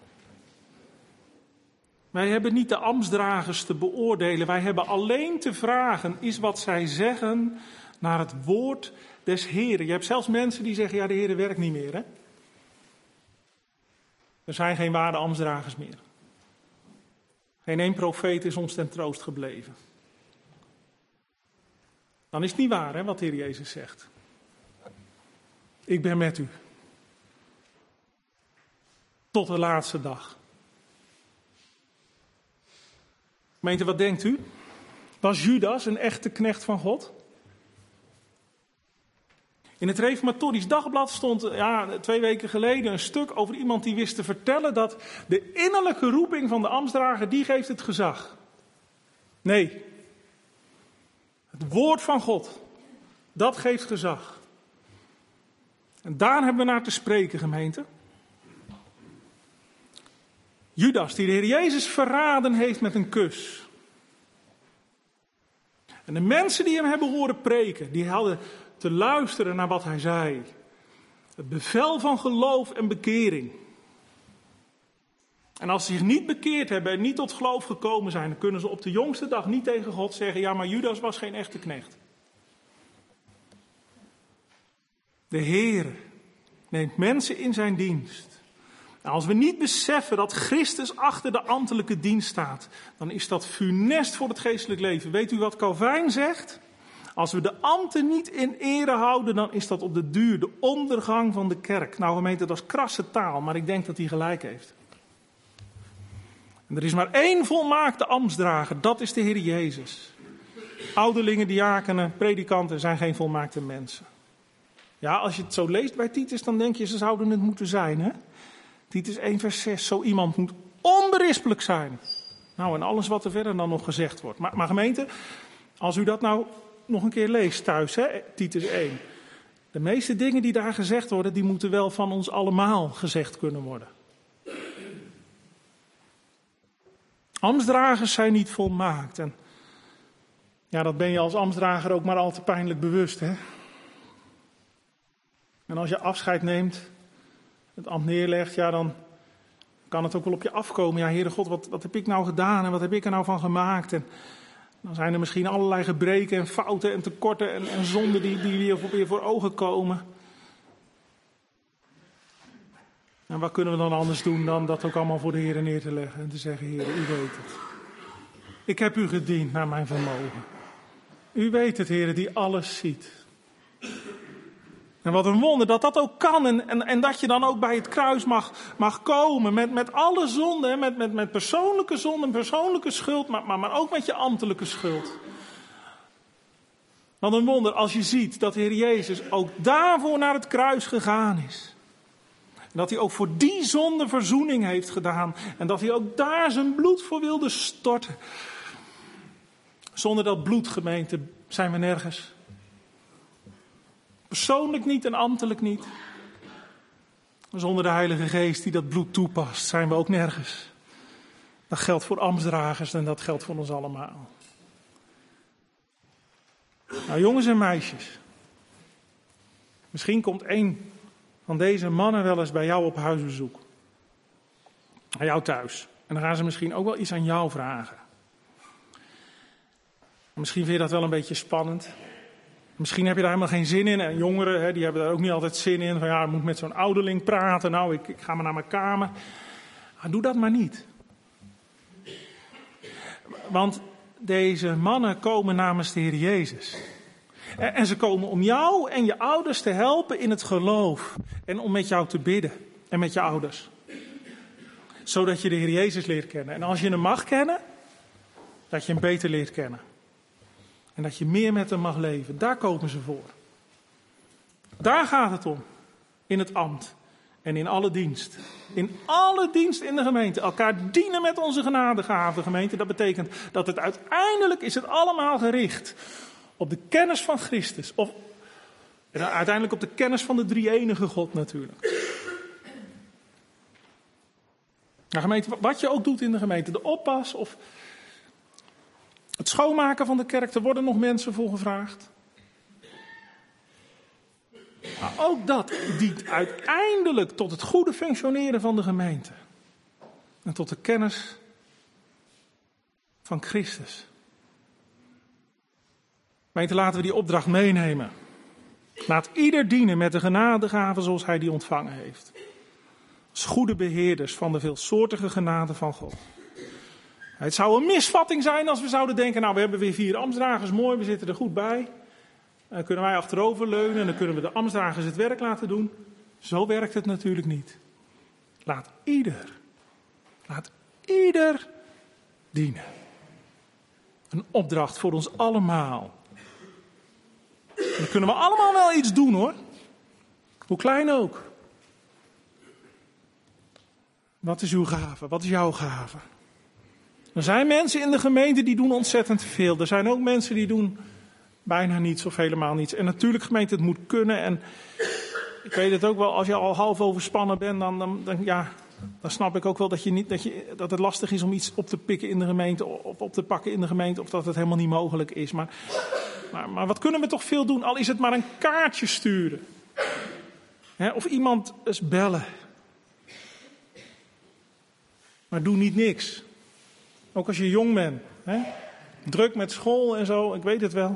Wij hebben niet de ambtsdragers te beoordelen. Wij hebben alleen te vragen, is wat zij zeggen naar het woord des Heren. Je hebt zelfs mensen die zeggen, ja, de Heere werkt niet meer, hè. Er zijn geen ware ambtsdragers meer. Geen één profeet is ons ten troost gebleven. Dan is het niet waar, hè, wat de Heer Jezus zegt. Ik ben met u. Tot de laatste dag. Gemeente, wat denkt u? Was Judas een echte knecht van God? In het Reformatorisch Dagblad stond 2 weken geleden een stuk over iemand die wist te vertellen dat de innerlijke roeping van de ambtsdrager, die geeft het gezag. Nee. Het woord van God, dat geeft gezag. En daar hebben we naar te spreken, gemeente. Judas, die de Heer Jezus verraden heeft met een kus. En de mensen die hem hebben horen preken, die hadden te luisteren naar wat hij zei. Het bevel van geloof en bekering. En als ze zich niet bekeerd hebben en niet tot geloof gekomen zijn, dan kunnen ze op de jongste dag niet tegen God zeggen, ja, maar Judas was geen echte knecht. De Heer neemt mensen in zijn dienst. Nou, als we niet beseffen dat Christus achter de ambtelijke dienst staat, dan is dat funest voor het geestelijk leven. Weet u wat Calvijn zegt? Als we de ambten niet in ere houden, dan is dat op de duur de ondergang van de kerk. Nou, gemeente, dat is krasse taal, maar ik denk dat hij gelijk heeft. En er is maar één volmaakte ambtsdrager, dat is de Heer Jezus. Ouderlingen, diakenen, predikanten zijn geen volmaakte mensen. Ja, als je het zo leest bij Titus, dan denk je, ze zouden het moeten zijn, hè? Titus 1 vers 6, zo iemand moet onberispelijk zijn. Nou, en alles wat er verder dan nog gezegd wordt. Maar gemeente, als u dat nou nog een keer leest thuis, hè, Titus 1. De meeste dingen die daar gezegd worden, die moeten wel van ons allemaal gezegd kunnen worden. Ambtsdragers zijn niet volmaakt. En ja, dat ben je als ambtsdrager ook maar al te pijnlijk bewust, hè. En als je afscheid neemt, het ambt neerlegt, ja, dan kan het ook wel op je afkomen. Ja, Heere God, wat heb ik nou gedaan en wat heb ik er nou van gemaakt? En dan zijn er misschien allerlei gebreken en fouten en tekorten en zonden die weer voor ogen komen. En wat kunnen we dan anders doen dan dat ook allemaal voor de Heer neer te leggen en te zeggen, Heer, u weet het. Ik heb u gediend naar mijn vermogen. U weet het, Heer, die alles ziet. En wat een wonder dat dat ook kan en dat je dan ook bij het kruis mag komen met alle zonden, met persoonlijke zonden, persoonlijke schuld, maar ook met je ambtelijke schuld. Wat een wonder als je ziet dat de Heer Jezus ook daarvoor naar het kruis gegaan is. En dat hij ook voor die zonde verzoening heeft gedaan en dat hij ook daar zijn bloed voor wilde storten. Zonder dat bloed, gemeente, zijn we nergens. Persoonlijk niet en ambtelijk niet. Zonder de Heilige Geest die dat bloed toepast, zijn we ook nergens. Dat geldt voor ambtsdragers en dat geldt voor ons allemaal. Nou, jongens en meisjes. Misschien komt een van deze mannen wel eens bij jou op huisbezoek. Bij jou thuis. En dan gaan ze misschien ook wel iets aan jou vragen. Misschien vind je dat wel een beetje spannend. Misschien heb je daar helemaal geen zin in. En jongeren, die hebben daar ook niet altijd zin in. Van ja, ik moet met zo'n ouderling praten. Nou, ik ga maar naar mijn kamer. Maar doe dat maar niet. Want deze mannen komen namens de Heer Jezus. En ze komen om jou en je ouders te helpen in het geloof. En om met jou te bidden. En met je ouders. Zodat je de Heer Jezus leert kennen. En als je hem mag kennen, dat je hem beter leert kennen. En dat je meer met hem mag leven. Daar komen ze voor. Daar gaat het om. In het ambt. En in alle dienst. In alle dienst in de gemeente. Elkaar dienen met onze genadegaven, gemeente. Dat betekent dat het uiteindelijk is het allemaal gericht op de kennis van Christus. En uiteindelijk op de kennis van de drie-enige God natuurlijk. Nou, gemeente, wat je ook doet in de gemeente. De oppas of het schoonmaken van de kerk. Er worden nog mensen voor gevraagd. Maar ook dat dient uiteindelijk tot het goede functioneren van de gemeente. En tot de kennis van Christus. Gemeente, laten we die opdracht meenemen. Laat ieder dienen met de genadegaven zoals hij die ontvangen heeft. Als goede beheerders van de veelsoortige genade van God. Het zou een misvatting zijn als we zouden denken, nou we hebben weer 4 ambtsdragers, mooi, we zitten er goed bij. Dan kunnen wij achterover leunen en dan kunnen we de ambtsdragers het werk laten doen. Zo werkt het natuurlijk niet. Laat ieder dienen. Een opdracht voor ons allemaal. En dan kunnen we allemaal wel iets doen hoor. Hoe klein ook. Wat is uw gave? Wat is jouw gave? Er zijn mensen in de gemeente die doen ontzettend veel. Er zijn ook mensen die doen bijna niets of helemaal niets. En natuurlijk gemeente, het moet kunnen. En ik weet het ook wel, als je al half overspannen bent, dan snap ik ook wel dat het lastig is om iets op te pikken in de gemeente, op te pakken in de gemeente, of dat het helemaal niet mogelijk is. Maar wat kunnen we toch veel doen? Al is het maar een kaartje sturen. Of iemand eens bellen. Maar doe niet niks. Ook als je jong bent. Druk met school en zo, ik weet het wel.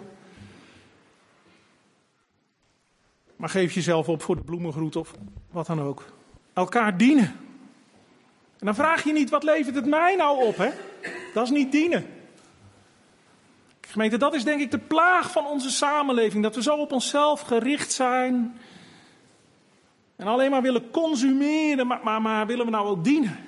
Maar geef jezelf op voor de bloemengroet of wat dan ook. Elkaar dienen. En dan vraag je niet, wat levert het mij nou op? Dat is niet dienen. Gemeente, dat is denk ik de plaag van onze samenleving. Dat we zo op onszelf gericht zijn. En alleen maar willen consumeren, maar willen we nou ook dienen?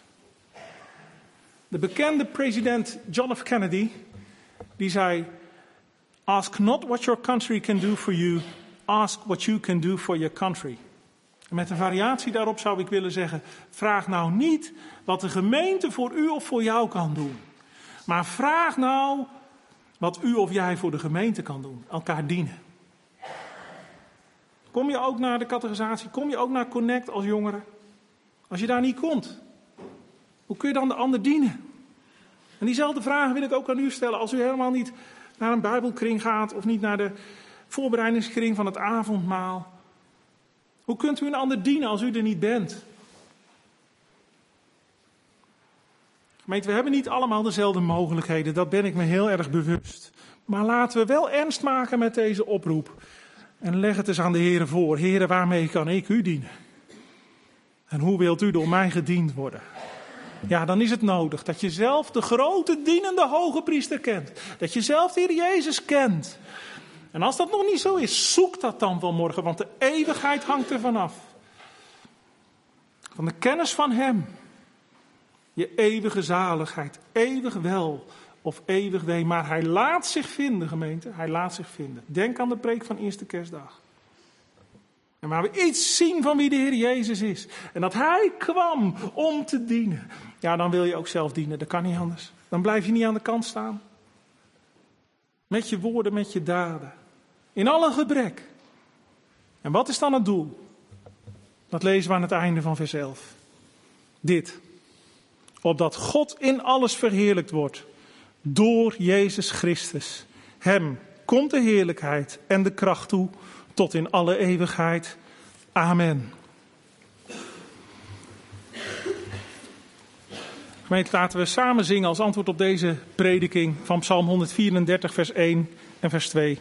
De bekende president John F. Kennedy, die zei, ask not what your country can do for you, ask what you can do for your country. En met een variatie daarop zou ik willen zeggen, vraag nou niet wat de gemeente voor u of voor jou kan doen. Maar vraag nou wat u of jij voor de gemeente kan doen. Elkaar dienen. Kom je ook naar de catechisatie? Kom je ook naar Connect als jongere? Als je daar niet komt, hoe kun je dan de ander dienen? En diezelfde vragen wil ik ook aan u stellen. Als u helemaal niet naar een bijbelkring gaat of niet naar de voorbereidingskring van het avondmaal. Hoe kunt u een ander dienen als u er niet bent? Gemeente, we hebben niet allemaal dezelfde mogelijkheden. Dat ben ik me heel erg bewust. Maar laten we wel ernst maken met deze oproep. En leg het eens aan de Heere voor. Heere, waarmee kan ik u dienen? En hoe wilt u door mij gediend worden? Ja, dan is het nodig dat je zelf de grote dienende hoge priester kent. Dat je zelf de Heer Jezus kent. En als dat nog niet zo is, zoek dat dan vanmorgen, want de eeuwigheid hangt er vanaf. Van de kennis van Hem. Je eeuwige zaligheid, eeuwig wel of eeuwig wee. Maar Hij laat zich vinden, gemeente. Hij laat zich vinden. Denk aan de preek van Eerste Kerstdag. En waar we iets zien van wie de Heer Jezus is. En dat Hij kwam om te dienen. Ja, dan wil je ook zelf dienen. Dat kan niet anders. Dan blijf je niet aan de kant staan. Met je woorden, met je daden. In alle gebrek. En wat is dan het doel? Dat lezen we aan het einde van vers 11. Dit. Opdat God in alles verheerlijkt wordt. Door Jezus Christus. Hem komt de heerlijkheid en de kracht toe. Tot in alle eeuwigheid. Amen. Gemeente, laten we samen zingen als antwoord op deze prediking van Psalm 134 vers 1 en vers 2.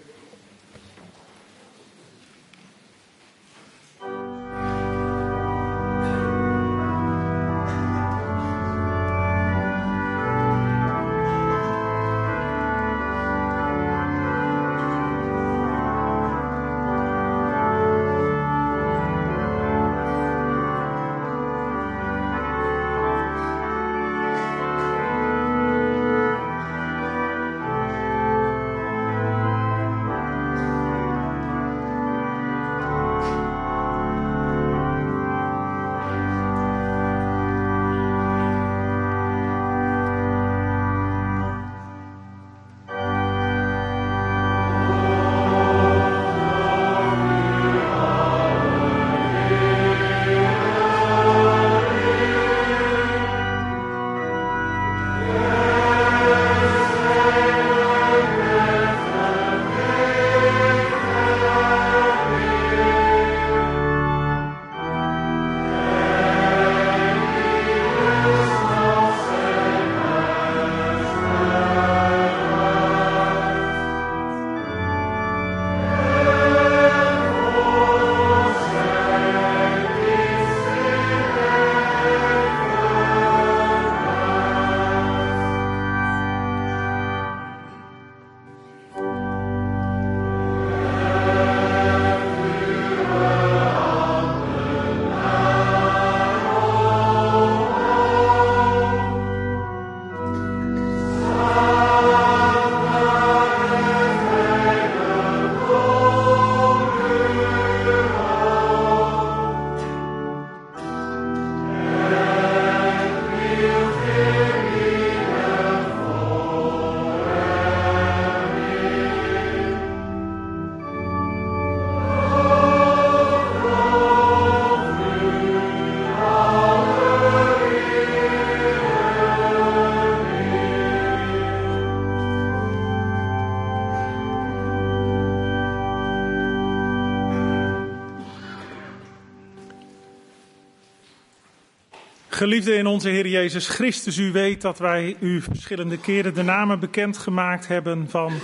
Geliefden in onze Heer Jezus Christus, u weet dat wij u verschillende keren de namen bekendgemaakt hebben van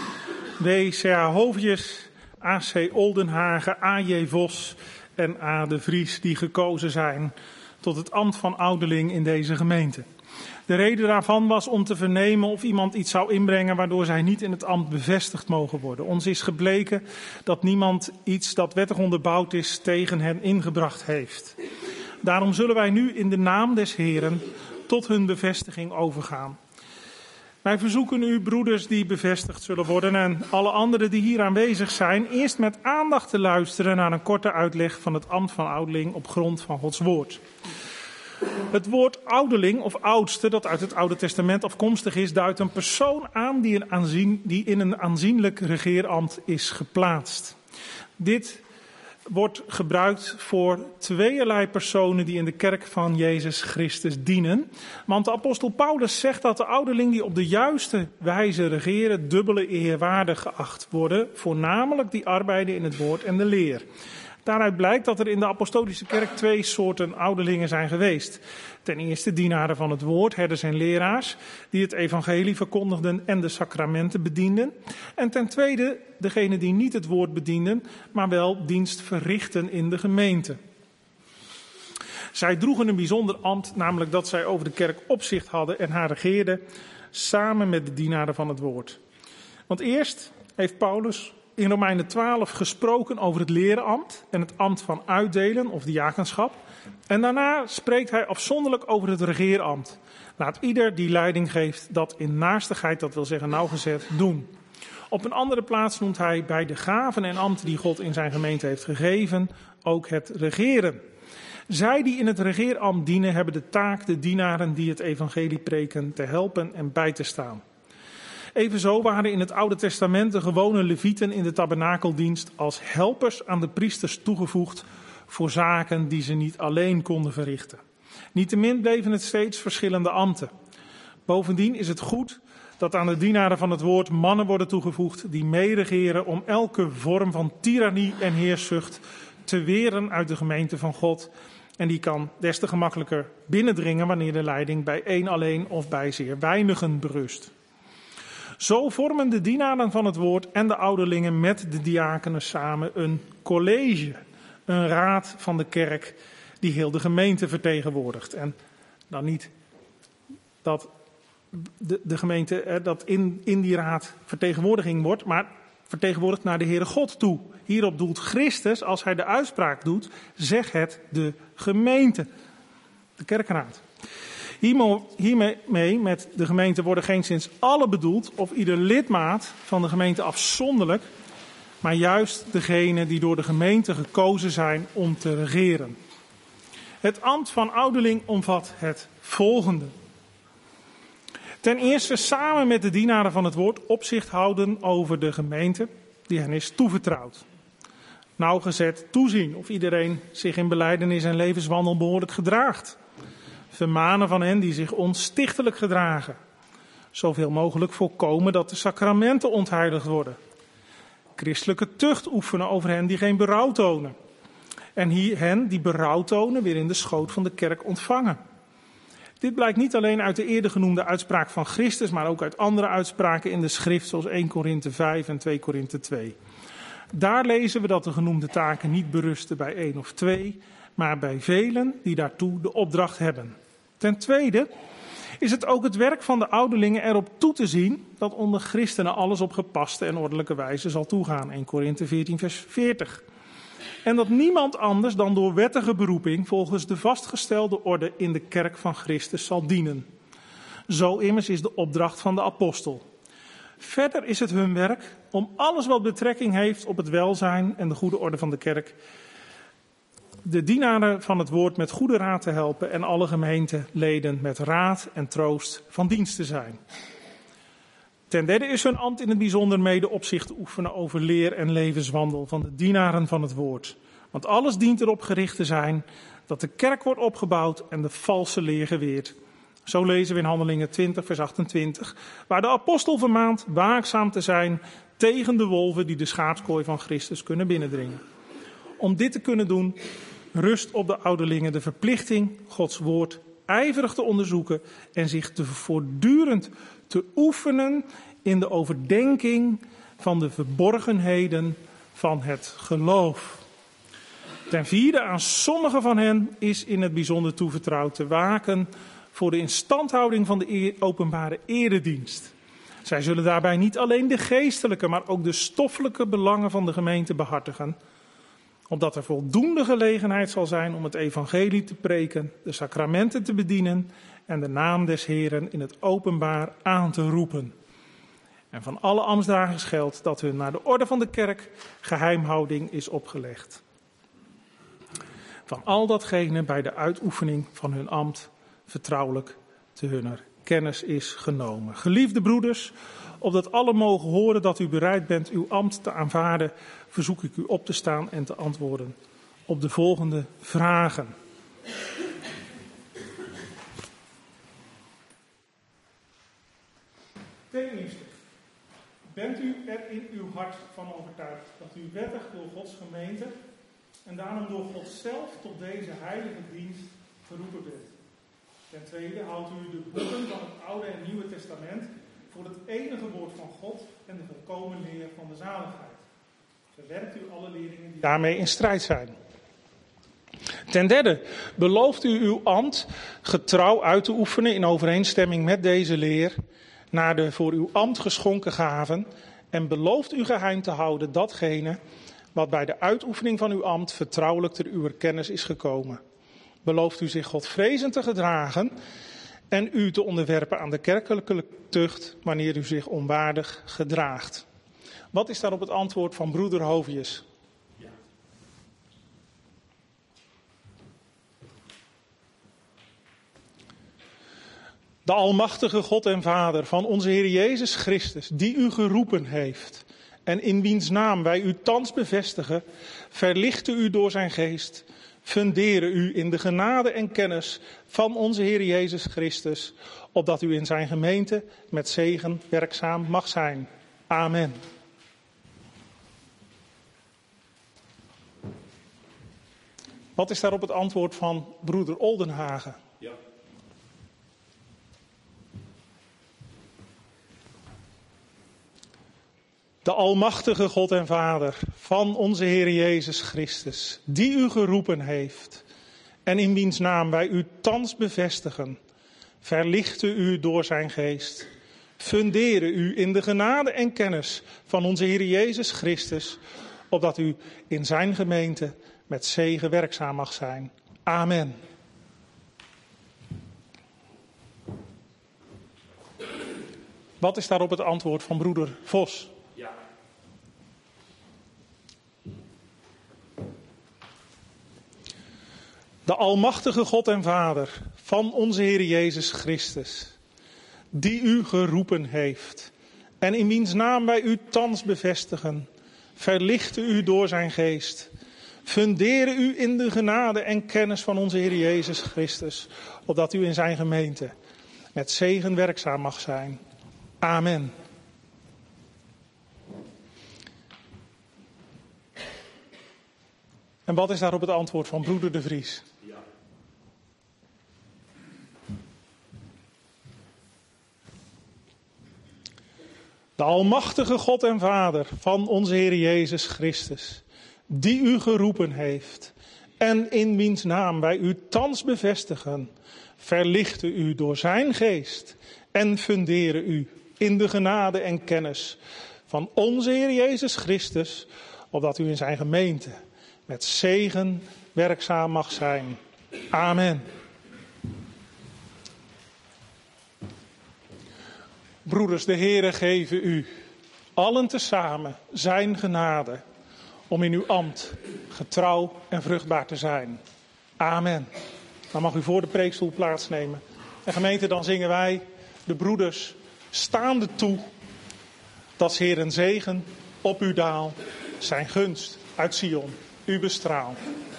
W.C.A. Hoofdjes, A.C. Oldenhagen, A.J. Vos en A. de Vries, die gekozen zijn tot het ambt van ouderling in deze gemeente. De reden daarvan was om te vernemen of iemand iets zou inbrengen waardoor zij niet in het ambt bevestigd mogen worden. Ons is gebleken dat niemand iets dat wettig onderbouwd is tegen hen ingebracht heeft. Daarom zullen wij nu in de naam des Heren tot hun bevestiging overgaan. Wij verzoeken u, broeders die bevestigd zullen worden en alle anderen die hier aanwezig zijn, eerst met aandacht te luisteren naar een korte uitleg van het ambt van ouderling op grond van Gods woord. Het woord ouderling of oudste, dat uit het Oude Testament afkomstig is, duidt een persoon aan die in een aanzienlijk regeerambt is geplaatst. Dit wordt gebruikt voor tweeërlei personen die in de kerk van Jezus Christus dienen. Want de apostel Paulus zegt dat de ouderling die op de juiste wijze regeren dubbele eer waardig geacht worden, voornamelijk die arbeiden in het woord en de leer. Daaruit blijkt dat er in de apostolische kerk twee soorten ouderlingen zijn geweest. Ten eerste dienaren van het woord, herders en leraars, die het evangelie verkondigden en de sacramenten bedienden. En ten tweede degenen die niet het woord bedienden, maar wel dienst verrichten in de gemeente. Zij droegen een bijzonder ambt, namelijk dat zij over de kerk opzicht hadden en haar regeerden samen met de dienaren van het woord. Want eerst heeft Paulus in Romeinen 12 gesproken over het lerenambt en het ambt van uitdelen of diakenschap. En daarna spreekt hij afzonderlijk over het regeerambt. Laat ieder die leiding geeft dat in naarstigheid, dat wil zeggen nauwgezet, doen. Op een andere plaats noemt hij bij de gaven en ambten die God in zijn gemeente heeft gegeven ook het regeren. Zij die in het regeerambt dienen hebben de taak de dienaren die het evangelie preken te helpen en bij te staan. Evenzo waren in het Oude Testament de gewone levieten in de tabernakeldienst als helpers aan de priesters toegevoegd voor zaken die ze niet alleen konden verrichten. Niettemin bleven het steeds verschillende ambten. Bovendien is het goed dat aan de dienaren van het woord mannen worden toegevoegd die meeregeren om elke vorm van tirannie en heerszucht te weren uit de gemeente van God. En die kan des te gemakkelijker binnendringen wanneer de leiding bij één alleen of bij zeer weinigen berust. Zo vormen de dienaren van het woord en de ouderlingen met de diakenen samen een college, een raad van de kerk die heel de gemeente vertegenwoordigt. En dan niet dat de gemeente dat in die raad vertegenwoordiging wordt, maar vertegenwoordigd naar de Heere God toe. Hierop doelt Christus, als hij de uitspraak doet, zeg het de gemeente, de kerkraad. Hiermee met de gemeente worden geenszins alle bedoeld of ieder lidmaat van de gemeente afzonderlijk, maar juist degenen die door de gemeente gekozen zijn om te regeren. Het ambt van ouderling omvat het volgende. Ten eerste samen met de dienaren van het woord opzicht houden over de gemeente die hen is toevertrouwd. Nauwgezet toezien of iedereen zich in belijdenis en levenswandel behoorlijk gedraagt. Vermanen van hen die zich onstichtelijk gedragen. Zoveel mogelijk voorkomen dat de sacramenten ontheiligd worden. Christelijke tucht oefenen over hen die geen berouw tonen. En hen die berouw tonen weer in de schoot van de kerk ontvangen. Dit blijkt niet alleen uit de eerder genoemde uitspraak van Christus, maar ook uit andere uitspraken in de schrift, zoals 1 Korinthe 5 en 2 Korinthe 2. Daar lezen we dat de genoemde taken niet berusten bij 1 of 2, maar bij velen die daartoe de opdracht hebben. Ten tweede is het ook het werk van de ouderlingen erop toe te zien dat onder christenen alles op gepaste en ordelijke wijze zal toegaan. 1 Korinthe 14 vers 40. En dat niemand anders dan door wettige beroeping volgens de vastgestelde orde in de kerk van Christus zal dienen. Zo immers is de opdracht van de apostel. Verder is het hun werk om alles wat betrekking heeft op het welzijn en de goede orde van de kerk, de dienaren van het woord met goede raad te helpen en alle gemeenteleden met raad en troost van dienst te zijn. Ten derde is hun ambt in het bijzonder mede opzicht te oefenen over leer en levenswandel van de dienaren van het woord. Want alles dient erop gericht te zijn dat de kerk wordt opgebouwd en de valse leer geweerd. Zo lezen we in Handelingen 20 vers 28, waar de apostel vermaant waakzaam te zijn tegen de wolven die de schaapskooi van Christus kunnen binnendringen. Om dit te kunnen doen, rust op de ouderlingen de verplichting Gods woord ijverig te onderzoeken en zich voortdurend te oefenen in de overdenking van de verborgenheden van het geloof. Ten vierde, aan sommigen van hen is in het bijzonder toevertrouwd te waken voor de instandhouding van de openbare eredienst. Zij zullen daarbij niet alleen de geestelijke, maar ook de stoffelijke belangen van de gemeente behartigen, opdat er voldoende gelegenheid zal zijn om het evangelie te preken, de sacramenten te bedienen en de naam des Heren in het openbaar aan te roepen. En van alle ambtsdragers geldt dat hun naar de orde van de kerk geheimhouding is opgelegd. Van al datgene bij de uitoefening van hun ambt vertrouwelijk te hunner kennis is genomen. Geliefde broeders, opdat alle mogen horen dat u bereid bent uw ambt te aanvaarden, verzoek ik u op te staan en te antwoorden op de volgende vragen. Ten eerste, bent u er in uw hart van overtuigd dat u wettig door Gods gemeente en daarom door God zelf tot deze heilige dienst geroepen bent? Ten tweede, houdt u de boeken van het Oude en Nieuwe Testament voor het enige woord van God en de volkomen leer van de zaligheid? Verwerpt u alle leerlingen die daarmee in strijd zijn? Ten derde, belooft u uw ambt getrouw uit te oefenen in overeenstemming met deze leer naar de voor uw ambt geschonken gaven en belooft u geheim te houden datgene wat bij de uitoefening van uw ambt vertrouwelijk ter uwer kennis is gekomen? Belooft u zich Godvrezend te gedragen en u te onderwerpen aan de kerkelijke tucht wanneer u zich onwaardig gedraagt? Wat is daarop het antwoord van broeder Hovius? Ja. De almachtige God en Vader van onze Heer Jezus Christus, die u geroepen heeft en in wiens naam wij u thans bevestigen, verlichte u door zijn geest, funderen u in de genade en kennis van onze Heer Jezus Christus, opdat u in zijn gemeente met zegen werkzaam mag zijn. Amen. Wat is daarop het antwoord van broeder Oldenhagen? Ja. De almachtige God en Vader van onze Heer Jezus Christus, die u geroepen heeft en in wiens naam wij u thans bevestigen, verlichte u door zijn geest, funderen u in de genade en kennis van onze Heer Jezus Christus, opdat u in zijn gemeente met zegen werkzaam mag zijn. Amen. Wat is daarop het antwoord van broeder Vos? Ja. De almachtige God en Vader van onze Heer Jezus Christus, die u geroepen heeft en in wiens naam wij u thans bevestigen, verlichte u door zijn geest, funderen u in de genade en kennis van onze Heer Jezus Christus, opdat u in zijn gemeente met zegen werkzaam mag zijn. Amen. En wat is daarop het antwoord van broeder De Vries? Ja. De almachtige God en Vader van onze Heer Jezus Christus, die u geroepen heeft en in wiens naam wij u thans bevestigen, verlichte u door zijn geest en funderen u in de genade en kennis van onze Heer Jezus Christus, opdat u in zijn gemeente met zegen werkzaam mag zijn. Amen. Broeders, de Heere geven u allen tezamen zijn genade om in uw ambt getrouw en vruchtbaar te zijn. Amen. Dan mag u voor de preekstoel plaatsnemen. En gemeente, dan zingen wij de broeders staande toe dat 's Heeren zegen op u daal, zijn gunst uit Sion u bestraal.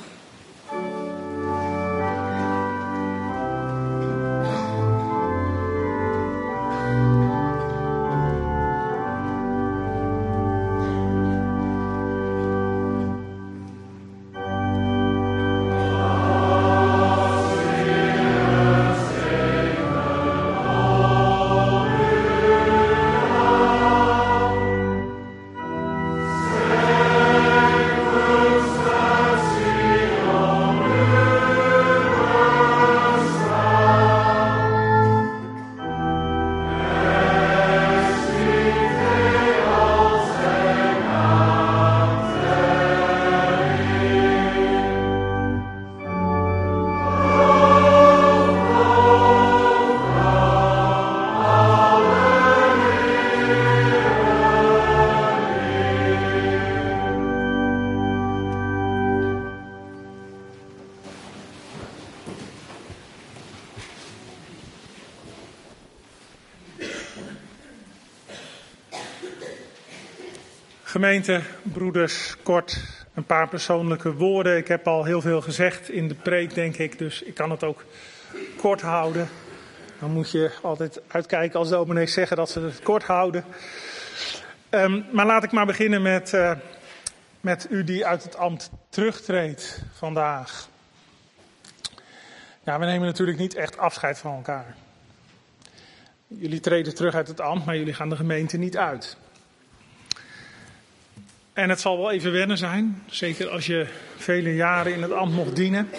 Gemeente, broeders, kort een paar persoonlijke woorden. Ik heb al heel veel gezegd in de preek, denk ik, dus ik kan het ook kort houden. Dan moet je altijd uitkijken als dominees zeggen dat ze het kort houden. Maar laat ik maar beginnen met u die uit het ambt terugtreedt vandaag. Ja, we nemen natuurlijk niet echt afscheid van elkaar. Jullie treden terug uit het ambt, maar jullie gaan de gemeente niet uit. En het zal wel even wennen zijn, zeker als je vele jaren in het ambt mocht dienen.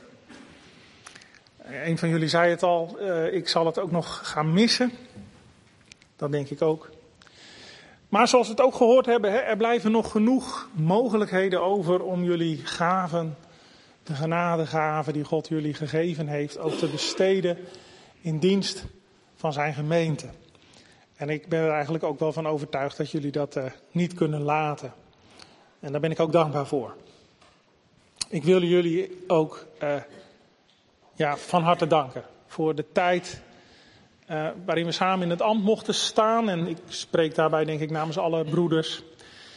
Een van jullie zei het al, ik zal het ook nog gaan missen. Dat denk ik ook. Maar zoals we het ook gehoord hebben, er blijven nog genoeg mogelijkheden over om jullie gaven, de genadegaven die God jullie gegeven heeft, ook te besteden in dienst van zijn gemeente. En ik ben er eigenlijk ook wel van overtuigd dat jullie dat niet kunnen laten. En daar ben ik ook dankbaar voor. Ik wil jullie ook van harte danken voor de tijd waarin we samen in het ambt mochten staan. En ik spreek daarbij denk ik namens alle broeders.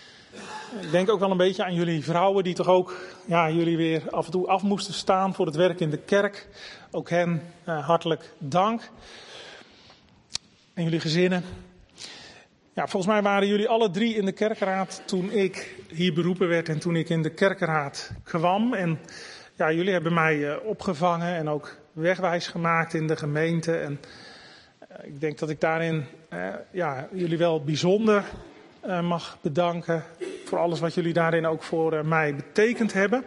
Ik denk ook wel een beetje aan jullie vrouwen die toch ook jullie weer af en toe af moesten staan voor het werk in de kerk. Ook hen hartelijk dank. En jullie gezinnen. Ja, volgens mij waren jullie alle drie in de kerkenraad toen ik hier beroepen werd en toen ik in de kerkenraad kwam. En ja, jullie hebben mij opgevangen en ook wegwijs gemaakt in de gemeente. En ik denk dat ik daarin jullie wel bijzonder mag bedanken voor alles wat jullie daarin ook voor mij betekend hebben.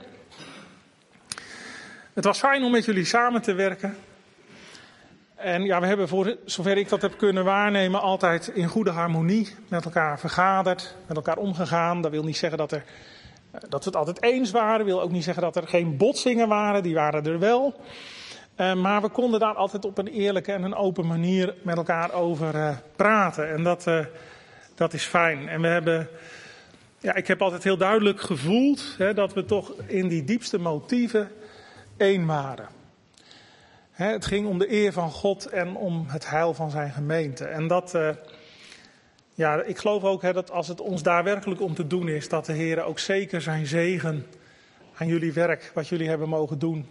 Het was fijn om met jullie samen te werken. En ja, we hebben voor zover ik dat heb kunnen waarnemen altijd in goede harmonie met elkaar vergaderd, met elkaar omgegaan. Dat wil niet zeggen dat we het altijd eens waren. Dat wil ook niet zeggen dat er geen botsingen waren, die waren er wel. Maar we konden daar altijd op een eerlijke en een open manier met elkaar over praten. En dat is fijn. En we hebben, ik heb altijd heel duidelijk gevoeld dat we toch in die diepste motieven één waren. Het ging om de eer van God en om het heil van zijn gemeente. En ik geloof ook dat als het ons daar werkelijk om te doen is, dat de Heer ook zeker zijn zegen aan jullie werk, wat jullie hebben mogen doen,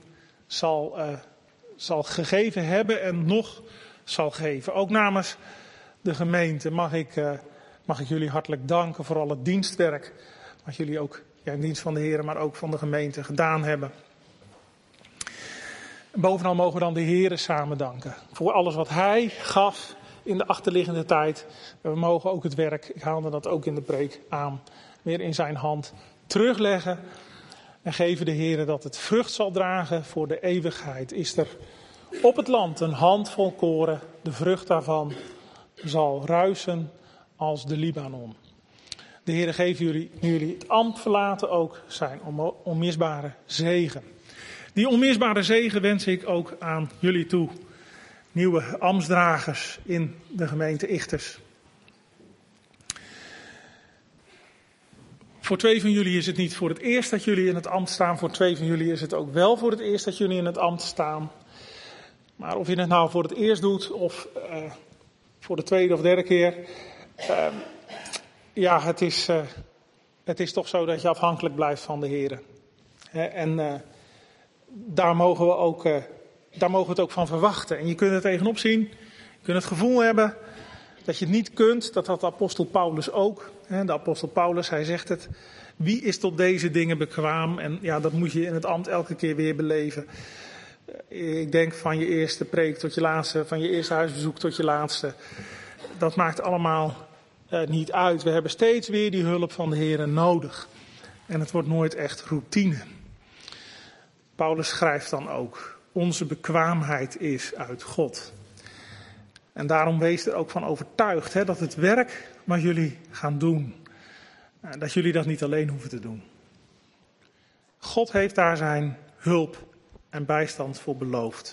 zal gegeven hebben en nog zal geven. Ook namens de gemeente mag ik jullie hartelijk danken voor al het dienstwerk wat jullie ook in dienst van de Heer, maar ook van de gemeente gedaan hebben. Bovenal mogen we dan de Heer samen danken voor alles wat Hij gaf in de achterliggende tijd. We mogen ook het werk, ik haalde dat ook in de preek aan, weer in zijn hand terugleggen. En geven de Heer dat het vrucht zal dragen voor de eeuwigheid. Is er op het land een handvol koren, de vrucht daarvan zal ruisen als de Libanon. De Heer geeft jullie, nu jullie het ambt verlaten, ook zijn onmisbare zegen. Die onmisbare zegen wens ik ook aan jullie toe. Nieuwe ambtsdragers in de gemeente Ichters. Voor 2 van jullie is het niet voor het eerst dat jullie in het ambt staan. Voor 2 van jullie is het ook wel voor het eerst dat jullie in het ambt staan. Maar of je het nou voor het eerst doet of voor de 2e of 3e keer. Het is toch zo dat je afhankelijk blijft van de Heer. En daar mogen we het ook van verwachten. En je kunt er tegenop zien. Je kunt het gevoel hebben dat je het niet kunt. Dat had de apostel Paulus ook. De apostel Paulus, hij zegt het. Wie is tot deze dingen bekwaam? En ja, dat moet je in het ambt elke keer weer beleven. Ik denk van je eerste preek tot je laatste, van je eerste huisbezoek tot je laatste. Dat maakt allemaal niet uit. We hebben steeds weer die hulp van de Heer nodig. En het wordt nooit echt routine. Paulus schrijft dan ook, onze bekwaamheid is uit God. En daarom wees er ook van overtuigd dat het werk wat jullie gaan doen, dat jullie dat niet alleen hoeven te doen. God heeft daar zijn hulp en bijstand voor beloofd.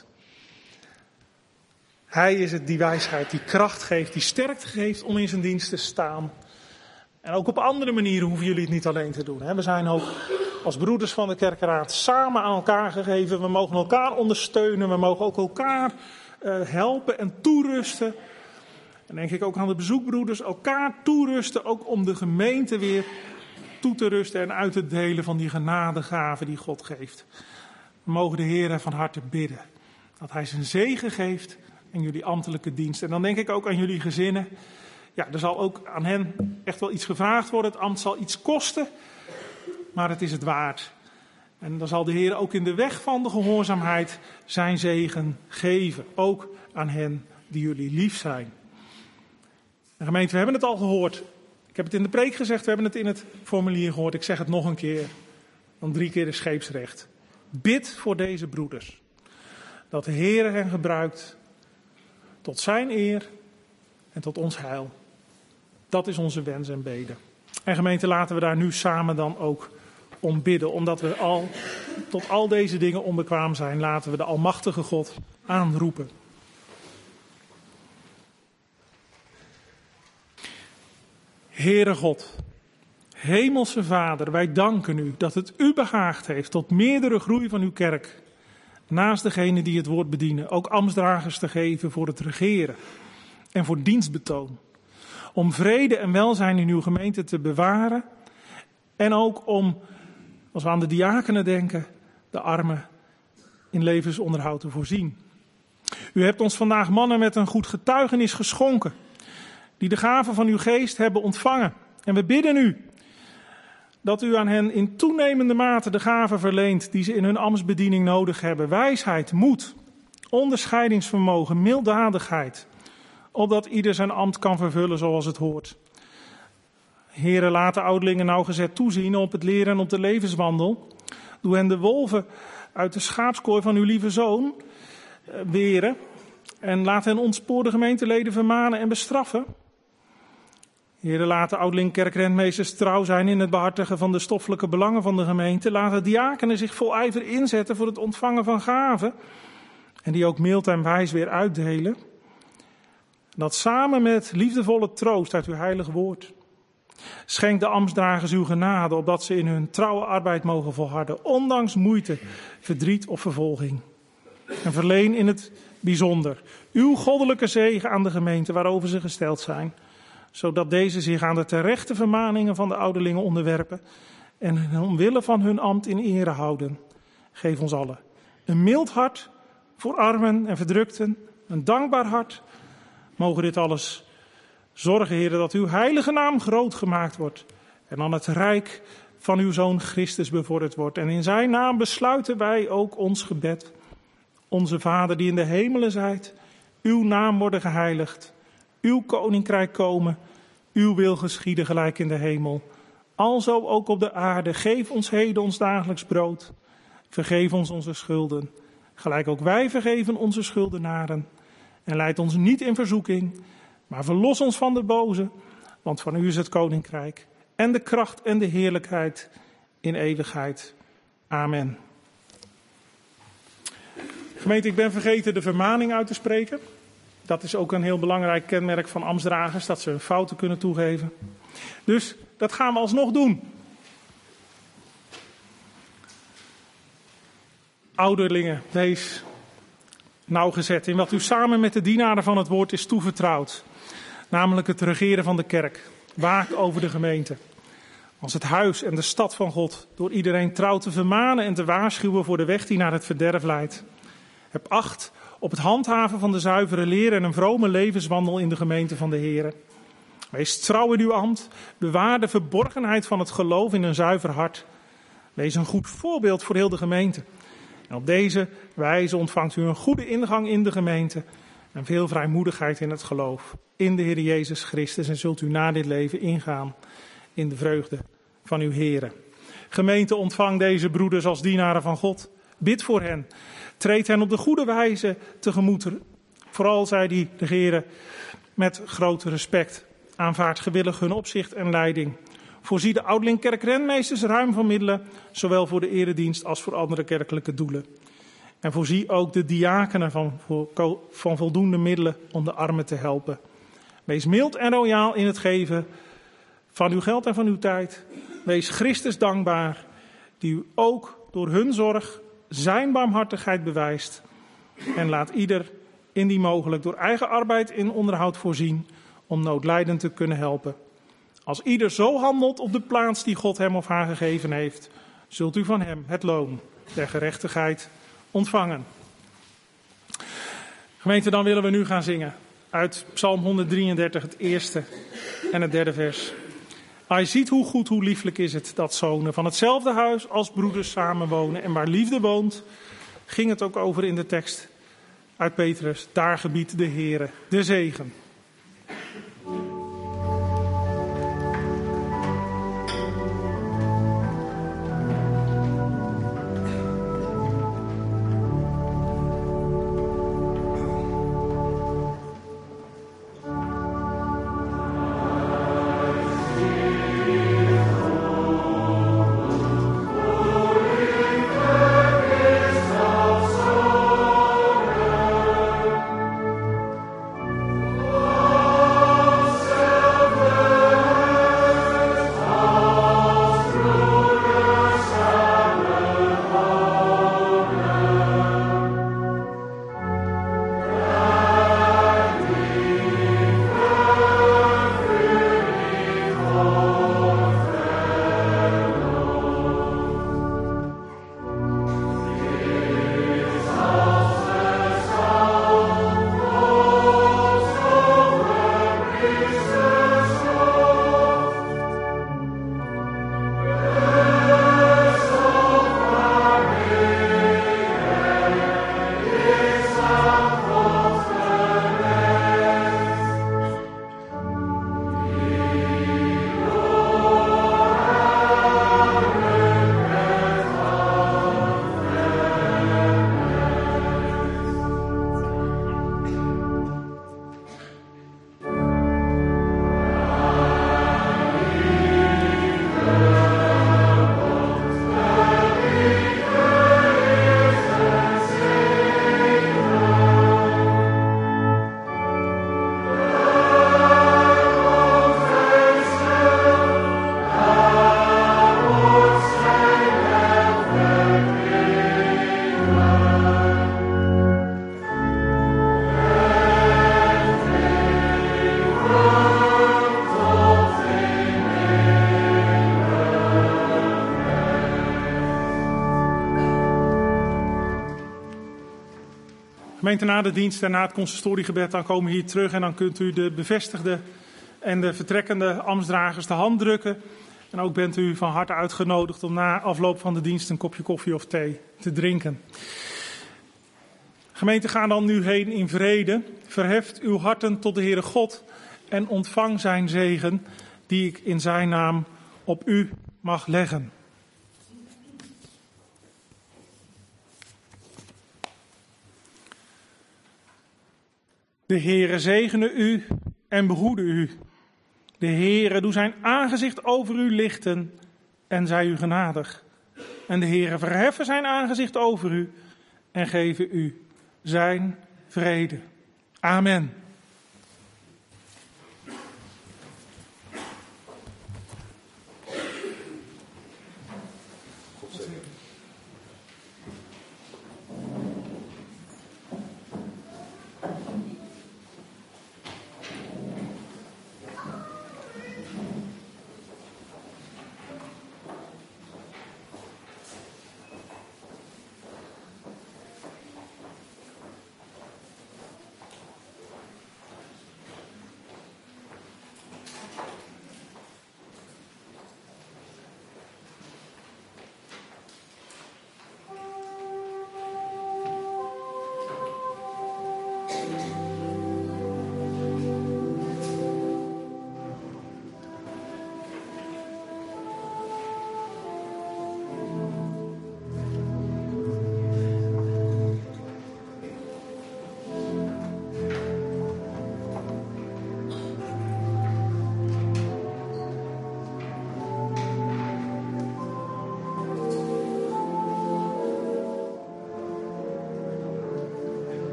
Hij is het die wijsheid, die kracht geeft, die sterkte geeft om in zijn dienst te staan. En ook op andere manieren hoeven jullie het niet alleen te doen. We zijn ook als broeders van de kerkenraad samen aan elkaar gegeven. We mogen elkaar ondersteunen. We mogen ook elkaar helpen en toerusten. En denk ik ook aan de bezoekbroeders. Elkaar toerusten, ook om de gemeente weer toe te rusten en uit te delen van die genadegaven die God geeft. We mogen de Heer van harte bidden. Dat Hij zijn zegen geeft in jullie ambtelijke dienst. En dan denk ik ook aan jullie gezinnen. Ja, er zal ook aan hen echt wel iets gevraagd worden. Het ambt zal iets kosten, maar het is het waard. En dan zal de Heer ook in de weg van de gehoorzaamheid zijn zegen geven. Ook aan hen die jullie lief zijn. En gemeente, we hebben het al gehoord. Ik heb het in de preek gezegd, we hebben het in het formulier gehoord. Ik zeg het nog een keer, dan 3 keer de scheepsrecht. Bid voor deze broeders. Dat de Heer hen gebruikt tot zijn eer en tot ons heil. Dat is onze wens en bede. En gemeente, laten we daar nu samen dan ook om bidden. Omdat we tot al deze dingen onbekwaam zijn, laten we de almachtige God aanroepen. Heere God, hemelse Vader, wij danken u dat het u behaagd heeft tot meerdere groei van uw kerk. Naast degenen die het woord bedienen, ook ambtsdragers te geven voor het regeren en voor dienstbetoon. Om vrede en welzijn in uw gemeente te bewaren En ook om, als we aan de diakenen denken, de armen in levensonderhoud te voorzien. U hebt ons vandaag mannen met een goed getuigenis geschonken, die de gaven van uw geest hebben ontvangen. En we bidden u dat u aan hen in toenemende mate de gaven verleent die ze in hun ambtsbediening nodig hebben. Wijsheid, moed, onderscheidingsvermogen, milddadigheid, opdat ieder zijn ambt kan vervullen zoals het hoort. Heere, laat de ouderlingen nauwgezet toezien op het leren en op de levenswandel. Doe hen de wolven uit de schaapskooi van uw lieve Zoon weren. En laat hen ontspoorde gemeenteleden vermanen en bestraffen. Heere, laat de ouderling kerkrentmeesters trouw zijn in het behartigen van de stoffelijke belangen van de gemeente. Laat de diakenen zich vol ijver inzetten voor het ontvangen van gaven. En die ook mild en wijs weer uitdelen. Dat samen met liefdevolle troost uit uw heilig woord. Schenk de ambtsdragers uw genade, opdat ze in hun trouwe arbeid mogen volharden, ondanks moeite, verdriet of vervolging. En verleen in het bijzonder uw goddelijke zegen aan de gemeente waarover ze gesteld zijn, zodat deze zich aan de terechte vermaningen van de ouderlingen onderwerpen en omwille van hun ambt in ere houden. Geef ons allen een mild hart voor armen en verdrukten, een dankbaar hart. Mogen dit alles zorgen, Heer, dat uw heilige naam groot gemaakt wordt en dan het rijk van uw Zoon Christus bevorderd wordt. En in zijn naam besluiten wij ook ons gebed. Onze Vader die in de hemelen zijt, uw naam worden geheiligd, uw koninkrijk komen, uw wil geschieden gelijk in de hemel. Alzo ook op de aarde. Geef ons heden ons dagelijks brood. Vergeef ons onze schulden, gelijk ook wij vergeven onze schuldenaren. En leid ons niet in verzoeking, maar verlos ons van de boze, want van u is het koninkrijk en de kracht en de heerlijkheid in eeuwigheid. Amen. Gemeente, ik ben vergeten de vermaning uit te spreken. Dat is ook een heel belangrijk kenmerk van ambtsdragers, dat ze hun fouten kunnen toegeven. Dus dat gaan we alsnog doen. Ouderlingen, wees nauwgezet in wat u samen met de dienaren van het woord is toevertrouwd. Namelijk het regeren van de kerk. Waak over de gemeente. Als het huis en de stad van God door iedereen trouw te vermanen en te waarschuwen voor de weg die naar het verderf leidt. Heb acht op het handhaven van de zuivere leer en een vrome levenswandel in de gemeente van de Heere. Wees trouw in uw ambt. Bewaar de verborgenheid van het geloof in een zuiver hart. Wees een goed voorbeeld voor heel de gemeente. En op deze wijze ontvangt u een goede ingang in de gemeente en veel vrijmoedigheid in het geloof in de Heer Jezus Christus en zult u na dit leven ingaan in de vreugde van uw Heere. Gemeente, ontvang deze broeders als dienaren van God. Bid voor hen. Treed hen op de goede wijze tegemoet. Vooral zij die de Heere met groot respect aanvaardt gewillig hun opzicht en leiding. Voorzie de ouderling kerkrentmeesters ruim van middelen, zowel voor de eredienst als voor andere kerkelijke doelen. En voorzie ook de diakenen van voldoende middelen om de armen te helpen. Wees mild en royaal in het geven van uw geld en van uw tijd. Wees Christus dankbaar, die u ook door hun zorg zijn barmhartigheid bewijst. En laat ieder indien mogelijk door eigen arbeid in onderhoud voorzien om noodlijdend te kunnen helpen. Als ieder zo handelt op de plaats die God hem of haar gegeven heeft, zult u van hem het loon der gerechtigheid ontvangen. Gemeente, dan willen we nu gaan zingen uit Psalm 133, het eerste en het derde vers. Hij ziet hoe goed, hoe lieflijk is het dat zonen van hetzelfde huis als broeders samenwonen. En waar liefde woont, ging het ook over in de tekst uit Petrus. Daar gebiedt de Heere de zegen. Oh Gemeente, na de dienst en na het consistoriegebed, dan komen we hier terug en dan kunt u de bevestigde en de vertrekkende ambtsdragers de hand drukken. En ook bent u van harte uitgenodigd om na afloop van de dienst een kopje koffie of thee te drinken. Gemeente, ga dan nu heen in vrede. Verheft uw harten tot de Heere God en ontvang zijn zegen die ik in zijn naam op u mag leggen. De Heere zegene u en behoede u. De Heere doe zijn aangezicht over u lichten en zij u genadig. En de Heere verheffen zijn aangezicht over u en geven u zijn vrede. Amen.